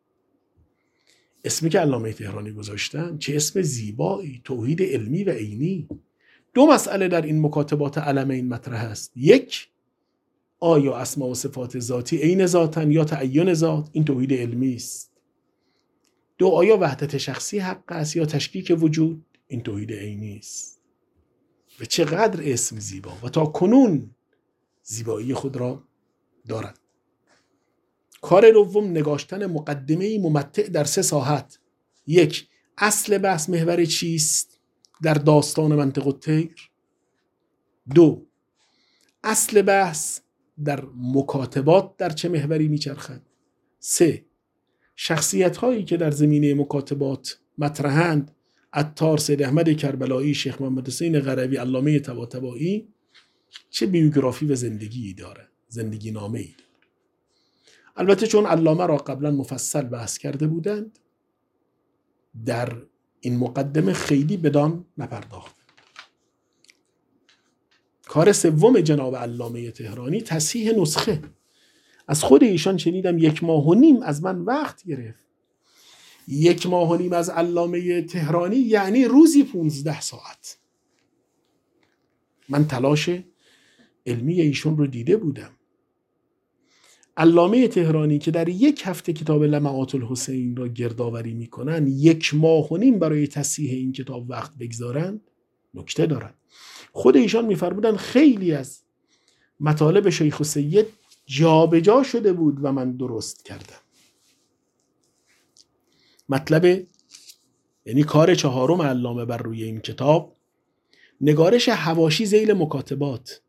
اسمی که علامه طهرانی گذاشتن چه اسم زیبایی، توحید علمی و عینی. دو مسئله در این مکاتبات علمین مطرح است. یک، آیا اسماء و صفات ذاتی عین ذاتن یا تعین ذات؟ این توحید علمی است. دو، آیا وحدت شخصی حق است یا تشکیک وجود؟ این توحید عینی است. و چقدر اسم زیبا و تا کنون زیبایی خود را دارد. کار دوم، نگاشتن مقدمه‌ای ممتع در سه ساحت. یک، اصل بحث محور چیست در داستان منطق الطیر. دو، اصل بحث در مکاتبات در چه محوری میچرخد. سه، شخصیت هایی که در زمینه مکاتبات مطرحند، عطار، سید احمد کربلایی، شیخ محمد حسین قروی، علامه طباطبایی، چه بیوگرافی و زندگی داره، زندگی نامه ای داره. البته چون علامه را قبلا مفصل بحث کرده بودند در این مقدمه خیلی بدان نپرداخت. کار سوم جناب علامه طهرانی تصحیح نسخه. از خود ایشان شنیدم یک ماه و نیم از من وقت گرفت. یک ماه و نیم از علامه طهرانی یعنی روزی پونزده ساعت. من تلاش علمی ایشون رو دیده بودم. علامه طهرانی که در یک هفته کتاب لمعات الحسین را گردآوری میکنن، یک ماه و نیم برای تصحیح این کتاب وقت بگذارن، نکته دارن. خود ایشان میفرمودن خیلی از مطالب شیخ السید جابجا شده بود و من درست کردم. مطلب یعنی کار چهارم علامه بر روی این کتاب، نگارش حواشی ذیل مکاتبات.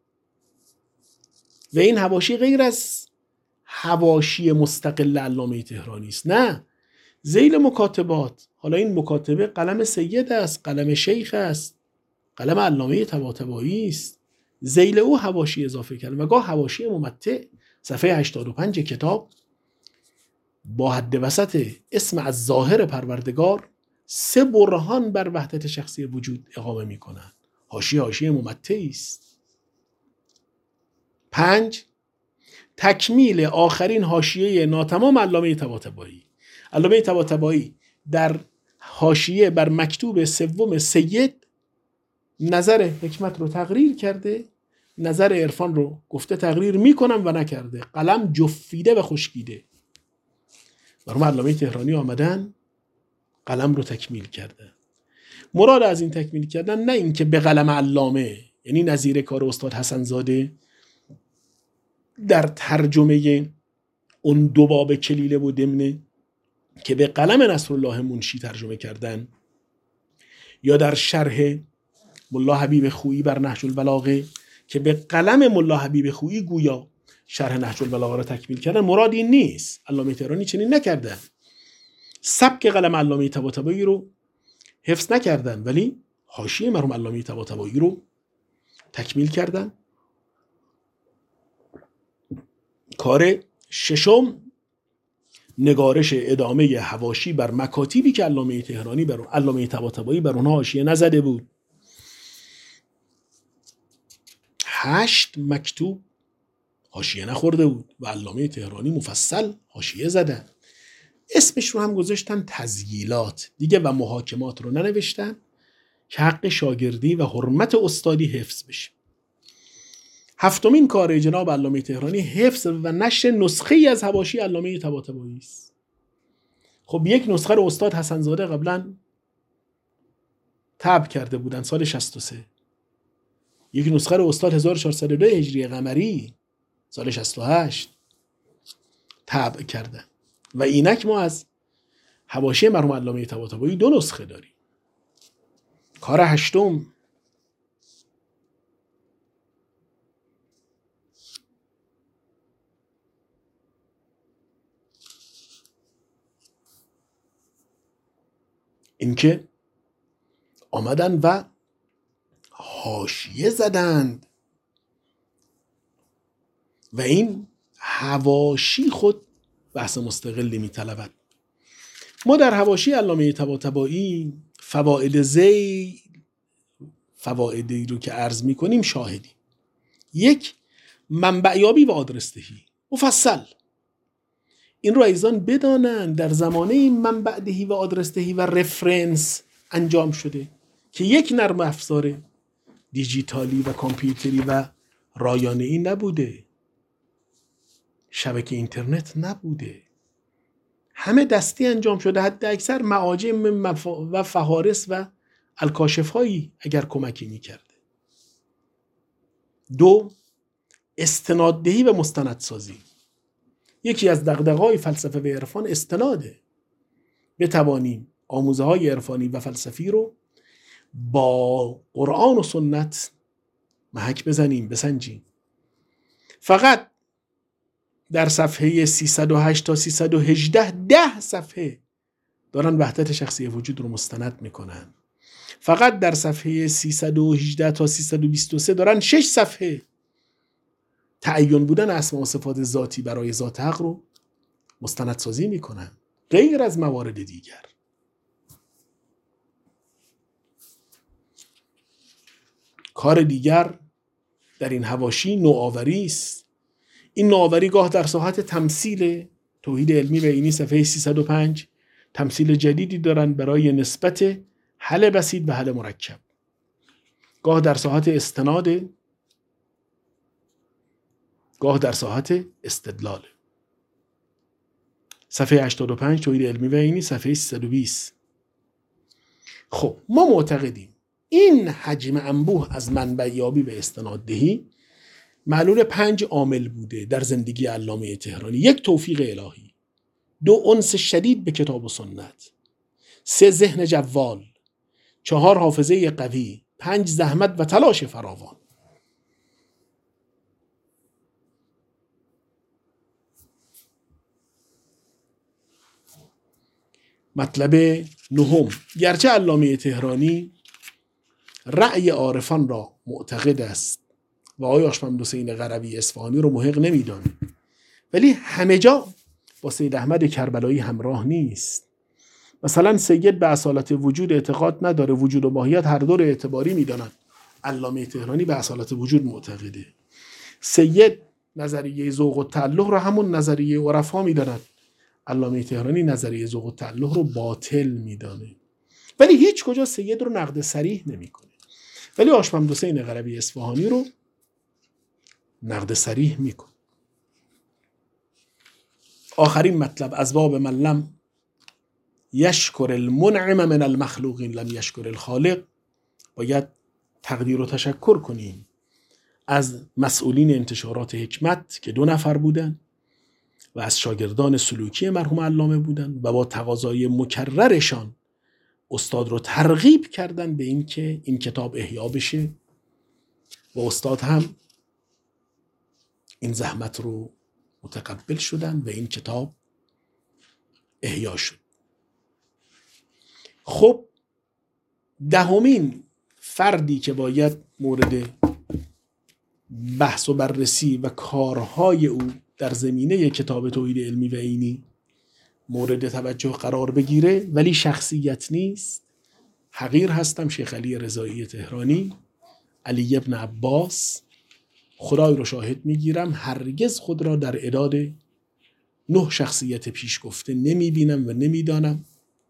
و این حواشی غیر از حواشی مستقل علامه طهرانی است، نه، ذیل مکاتبات. حالا این مکاتبه قلم سید است، قلم شیخ است، قلم علامه طباطبایی است، ذیل او حواشی اضافه کرد و گاه حواشی ممتع. صفحه هشتاد و پنج کتاب با حد وسط اسم از ظاهر پروردگار سه برهان بر وحدت شخصی وجود اقامه می کنند. حاشیه حاشیه ممتعی است. پنج، تکمیل آخرین حاشیه ناتمام علامه طباطبایی. علامه طباطبایی در حاشیه بر مکتوب سوم سید نظر حکمت رو تقریر کرده، نظر عرفان رو گفته تقریر میکنم و نکرده، قلم جفیده و خشکیده. برای علامه طهرانی آمدن قلم رو تکمیل کرده. مراد از این تکمیل کردن نه این که به قلم علامه، یعنی نظیر کار استاد حسن زاده در ترجمه اون دو باب کلیله و دمنه که به قلم نصرالله منشی ترجمه کردن، یا در شرح ملا حبیب خویی بر نهج البلاغه که به قلم ملا حبیب خویی گویا شرح نهج البلاغه را تکمیل کردن، مراد این نیست. علامه طهرانی چنین نکردن. سبک قلم علامه طباطبایی رو حفظ نکردن، ولی حاشیه مرحوم علامه طباطبایی رو تکمیل کردن. کار ششم، نگارش ادامه حواشی بر مکاتیبی که علامه طهرانی بر علامه طباطبایی بر اونها حاشیه نزده بود. هشت مکتوب حاشیه نخورده بود و علامه طهرانی مفصل حاشیه زدن. اسمش رو هم گذاشتن تسجیلات دیگه و محاکمات رو ننوشتن که حق شاگردی و حرمت استادی حفظ بشه. هفتمین کار جناب علامه طهرانی حفظ و نشر نسخه ای از حواشی علامه طباطبایی است. خب یک نسخه رو استاد حسن زاده قبلا طبع کرده بودن سال شصت و سه. یک نسخه رو استاد هزار و چهارصد و دو هجری قمری سال شصت و هشت طبع کردن و اینک ما از حواشی مرحوم علامه طباطبایی دو نسخه داریم. کار هشتم، اینکه آمدن و حاشیه زدند و این حواشی خود بحث مستقلی می‌طلبد. ما در حواشی علامه طباطبایی فواید ذیل، فوایدی رو که عرض می‌کنیم شاهدیم. یک، منبع یابی و آدرس دهی مفصل. این رو ایزان بدانند در زمانه این منبع دهی و آدرس دهی و رفرنس انجام شده که یک نرم افزار دیجیتالی و کامپیوتری و رایانه‌ای نبوده، شبکه اینترنت نبوده، همه دستی انجام شده. حتی اکثر معاجم و فهارس و الکاشف هایی اگر کمکی میکرده. دو، استناددهی و مستندسازی. یکی از دغدغه‌های فلسفه و عرفان استناده. بتوانیم آموزه های عرفانی و فلسفی رو با قرآن و سنت محک بزنیم، بسنجیم. فقط در صفحه سیصد و هشت تا سیصد و هجده ده صفحه دارن وحدت شخصی وجود رو مستند میکنن. فقط در صفحه سیصد و هجده تا سیصد و بیست و سه دارن شش صفحه تعین بودن اسماء و صفات ذاتی برای ذات حق رو مستندسازی میکنن، غیر از موارد دیگر. کار دیگر در این حواشی نوآوری است. این نوآوری گاه در ساحت تمثیل توحید علمی و عینی صفحه سیصد و پنج تمثیل جدیدی دارن برای نسبت حل بسیط و حل مرکب. گاه در ساحت استناد، گاه در ساحت استدلال. صفحه هشتاد و پنج توحید علمی و عینی صفحه سیصد و بیست. خب ما معتقدیم این حجم انبوه از منبع یابی و استناددهی معلول پنج عامل بوده در زندگی علامه طهرانی. یک، توفیق الهی. دو، انس شدید به کتاب و سنت. سه ذهن جوال، چهار حافظه قوی، پنج زحمت و تلاش فراوان. مطلب نهم، گرچه علامه طهرانی رأی عارفان را معتقد است و آقای آشممد حسین قروی اصفهانی رو محق نمیدانه، ولی همه جا با سید احمد کربلایی همراه نیست. مثلا سید به اصالت وجود اعتقاد نداره، وجود و ماهیت هر دو رو اعتباری میدانند. علامه طهرانی به اصالت وجود معتقده. سید نظریه ذوق و تعلق رو همون نظریه عرفا میداند، علامه طهرانی نظریه ذوق و تعلق رو باطل میدانه، ولی هیچ کجا سید رو نقد صریح نمیکنه، ولی آشممد حسین قروی اصفهانی رو نقد صریح میکنه. آخرین مطلب از باب من لم یشکر المنعم من المخلوقین لم یشکر الخالق. باید تقدیر و تشکر کنیم از مسئولین انتشارات حکمت که دو نفر بودن و از شاگردان سلوکی مرحوم علامه بودن و با تقاضای مکررشان استاد رو ترغیب کردن به این که این کتاب احیا بشه و استاد هم این زحمت رو متقبل شدن و این کتاب احیا شد. خب دهمین فردی که باید مورد بحث و بررسی و کارهای او در زمینه کتاب توحید علمی و عینی مورد توجه قرار بگیره ولی شخصیت نیست، حقیر هستم، شیخ علی رضایی تهرانی، علی ابن عباس. خدای رو شاهد میگیرم هرگز خود را در اعداد نه شخصیت پیش گفته نمی بینم و نمی دانم،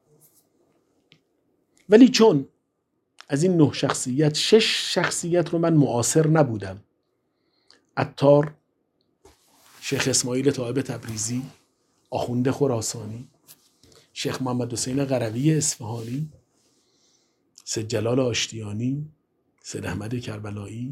ولی چون از این نه شخصیت شش شخصیت رو من معاصر نبودم، عطار، شیخ اسماعیل طائب تبریزی، آخوند خراسانی، شیخ محمد حسین قروی اصفهانی، سید جلال آشتیانی، سید احمد کربلایی،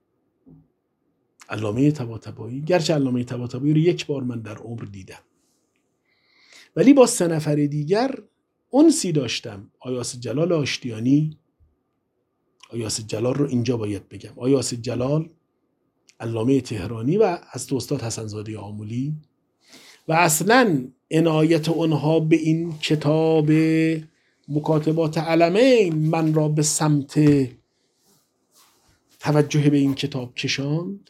علامه طباطبایی، گرچه علامه طباطبایی رو یک بار من در عمر دیدم ولی با سه نفر دیگر انسی داشتم. آیا سید جلال آشتیانی، آیا سید جلال رو اینجا باید بگم، آیا سید جلال، علامه طهرانی و از استاد حسنزاده آملی، و اصلا عنایت اونها به این کتاب مکاتبات علمین من را به سمت توجه به این کتاب کشاند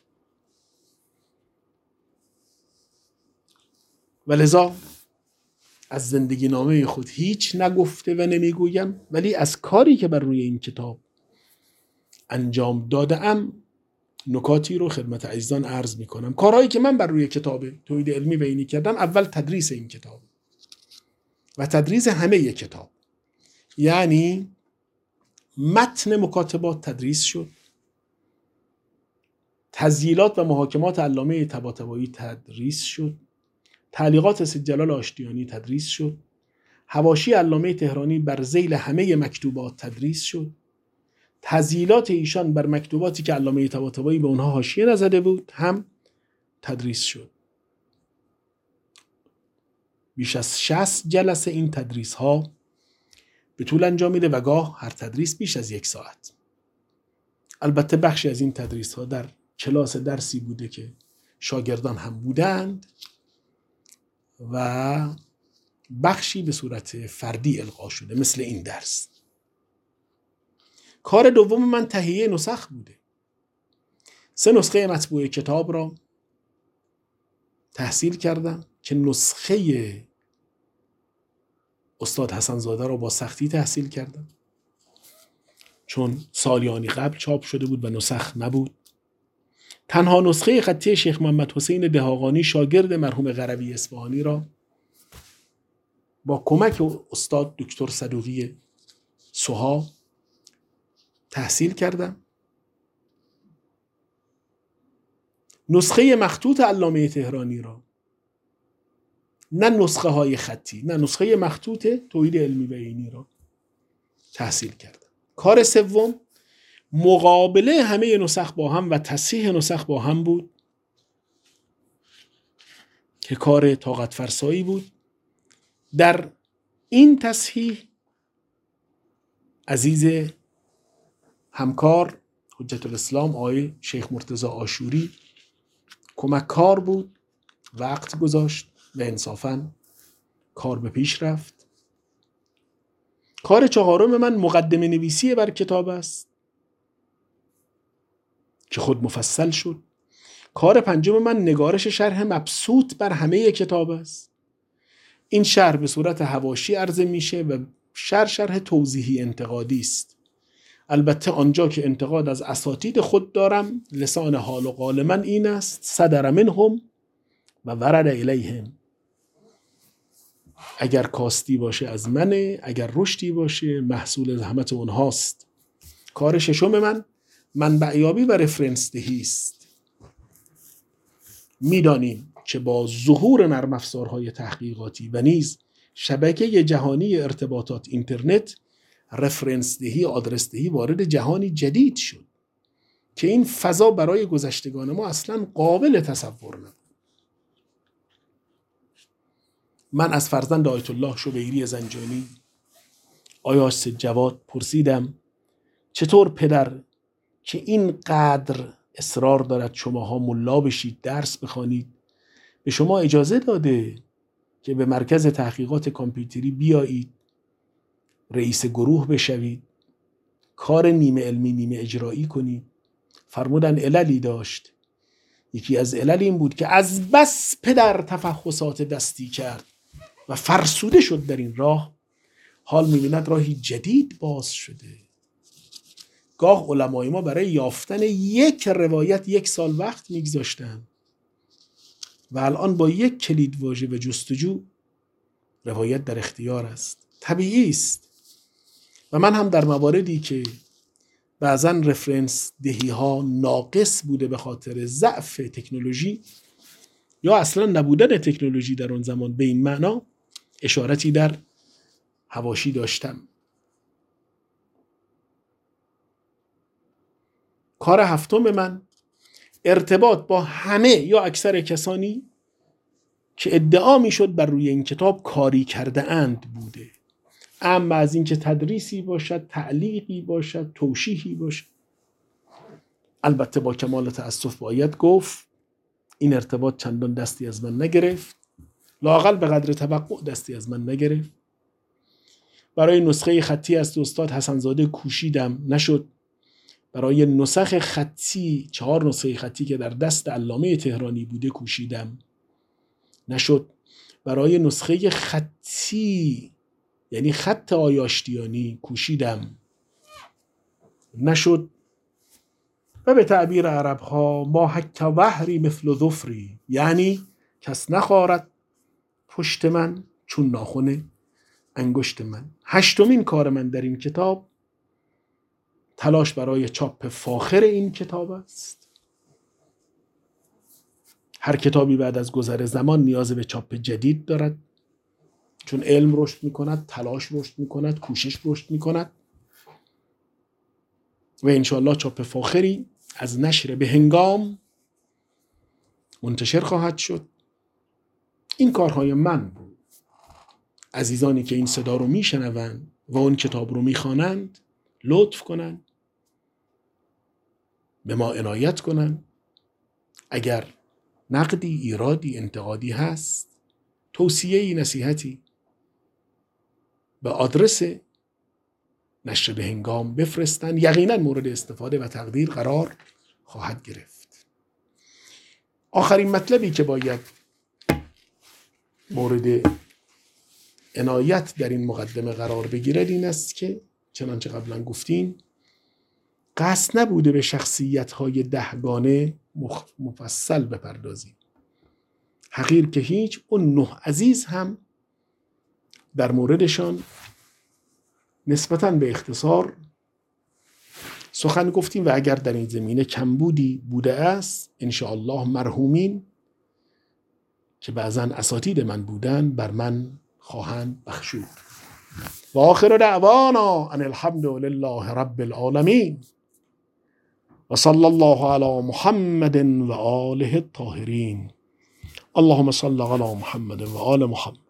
و لذا از زندگی نامه خود هیچ نگفته و نمیگویم، ولی از کاری که بر روی این کتاب انجام دادم نکاتی رو خدمت عزیزان عرض میکنم. کارهایی که من بر روی کتاب توحید علمی و عینی کردم، اول تدریس این کتاب و تدریس همه کتاب، یعنی متن مکاتبات تدریس شد، تسجیلات و محاکمات علامه طباطبایی تدریس شد، تعلیقات سید جلال آشتیانی تدریس شد، حواشی علامه طهرانی بر ذیل همه مکتوبات تدریس شد، تسجیلات ایشان بر مکتوباتی که علامه طباطبایی به اونها حاشیه نزده بود هم تدریس شد. بیش از شصت جلسه این تدریس ها به طول انجامیده و گاه هر تدریس بیش از یک ساعت. البته بخشی از این تدریس ها در کلاس درسی بوده که شاگردان هم بودند و بخشی به صورت فردی القا شده مثل این درس. کار دوم من تهیه نسخ بوده. سه نسخه مطبوع کتاب را تحصیل کردم که نسخه استاد حسنزاده را با سختی تحصیل کردم چون سالیانی قبل چاپ شده بود و نسخ نبود. تنها نسخه خطی شیخ محمد حسین دهاقانی شاگرد مرحوم قروی اصفهانی را با کمک استاد دکتر صدوقی سوها تحصیل کردم. نسخه مخطوط علامه طهرانی را، نه نسخه های خطی، نه نسخه مخطوط توحید علمی و عینی را تحصیل کردم. کار سوم مقابله همه نسخ با هم و تصحیح نسخ با هم بود که کار طاقت فرسایی بود. در این تصحیح عزیز همکار حجت الاسلام آقای شیخ مرتضی عاشوری کمک کار بود، وقت گذاشت و انصافاً کار به پیش رفت. کار چهارم من مقدمه نویسی بر کتاب است که خود مفصل شد. کار پنجم من نگارش شرح مبسوط بر همه کتاب است. این شرح به صورت حواشی عرضه میشه و شرح شرح توضیحی انتقادی است. البته آنجا که انتقاد از اساتید خود دارم، لسان حال و قال من این است: صدر منهم و ورد الیهم. اگر کاستی باشه از منه، اگر رشدی باشه محصول زحمت اونهاست. کار ششم من منبع یابی و رفرنس دهی است. میدانیم که با ظهور نرم افزارهای تحقیقاتی و نیز شبکه جهانی ارتباطات اینترنت، رفرنس دهی، آدرس دهی وارد جهانی جدید شد که این فضا برای گذشتگان ما اصلا قابل تصور نبود. من از فرزند آیت الله شبیری زنجانی، آیاش سید جواد، پرسیدم چطور پدر که اینقدر اصرار دارد شماها ملا بشید، درس بخوانید، به شما اجازه داده که به مرکز تحقیقات کامپیوتری بیایید، رئیس گروه بشوید، کار نیمه علمی نیمه اجرایی کنید؟ فرمودن عللی داشت. یکی از علل این بود که از بس پدر تفحصات دستی کرد و فرسوده شد در این راه، حال می‌بیند راهی جدید باز شده. گاه علمای ما برای یافتن یک روایت یک سال وقت میگذاشتن و الان با یک کلید واژه و جستجو روایت در اختیار است. طبیعی است. و من هم در مواردی که بعضا رفرنس دهی ها ناقص بوده به خاطر ضعف تکنولوژی یا اصلا نبودن تکنولوژی در اون زمان به این معنا، اشارتی در حواشی داشتم. کار هفتم من ارتباط با همه یا اکثر کسانی که ادعا می شد بر روی این کتاب کاری کرده اند بوده، اما از این که تدریسی باشد، تعلیقی باشد، توشیحی باشد. البته با کمال تأسف باید گفت این ارتباط چندان دستی از من نگرفت، لااقل به قدر توقع دستی از من نگرفت. برای نسخه خطی از استاد حسنزاده کوشیدم، نشد. برای نسخ خطی، چهار نسخه خطی که در دست علامه تهرانی بوده کوشیدم، نشد. برای نسخه خطی یعنی خط آیاشتیانی کوشیدم، نشد. و به تعبیر عرب ها ما حک وحری مثل ظفری، یعنی کس نخارد پشت من چون ناخن انگشت من. هشتمین کار من در این کتاب تلاش برای چاپ فاخر این کتاب است. هر کتابی بعد از گذر زمان نیاز به چاپ جدید دارد، چون علم رشد می کند، تلاش رشد می کند، کوشش رشد می کند و انشاءالله چاپ فاخری از نشر به هنگام منتشر خواهد شد. این کارهای من بود. عزیزانی که این صدا رو می شنوند و اون کتاب رو می خوانند لطف کنند به ما عنایت کنند. اگر نقدی، ایرادی، انتقادی هست، توصیه‌ای، نصیحتی به آدرس نشر به هنگام بفرستن، یقینا مورد استفاده و تقدیر قرار خواهد گرفت. آخرین مطلبی که باید مورد عنایت در این مقدمه قرار بگیرد این است که چنانچه قبلا گفتیم قصد نبوده به شخصیت‌های دهگانه مفصل بپردازیم. حقیر که هیچ، اون نه عزیز هم در موردشان نسبتاً به اختصار سخن گفتیم و اگر در این زمینه کمبودی بوده است انشاءالله مرحومین که بعضاً اساتید من بودن بر من خواهند بخشود. و آخر دعوانا ان الحمد لله رب العالمین و صلی الله علی محمد و آله الطاهرین. اللهم صل علی محمد و آل محمد.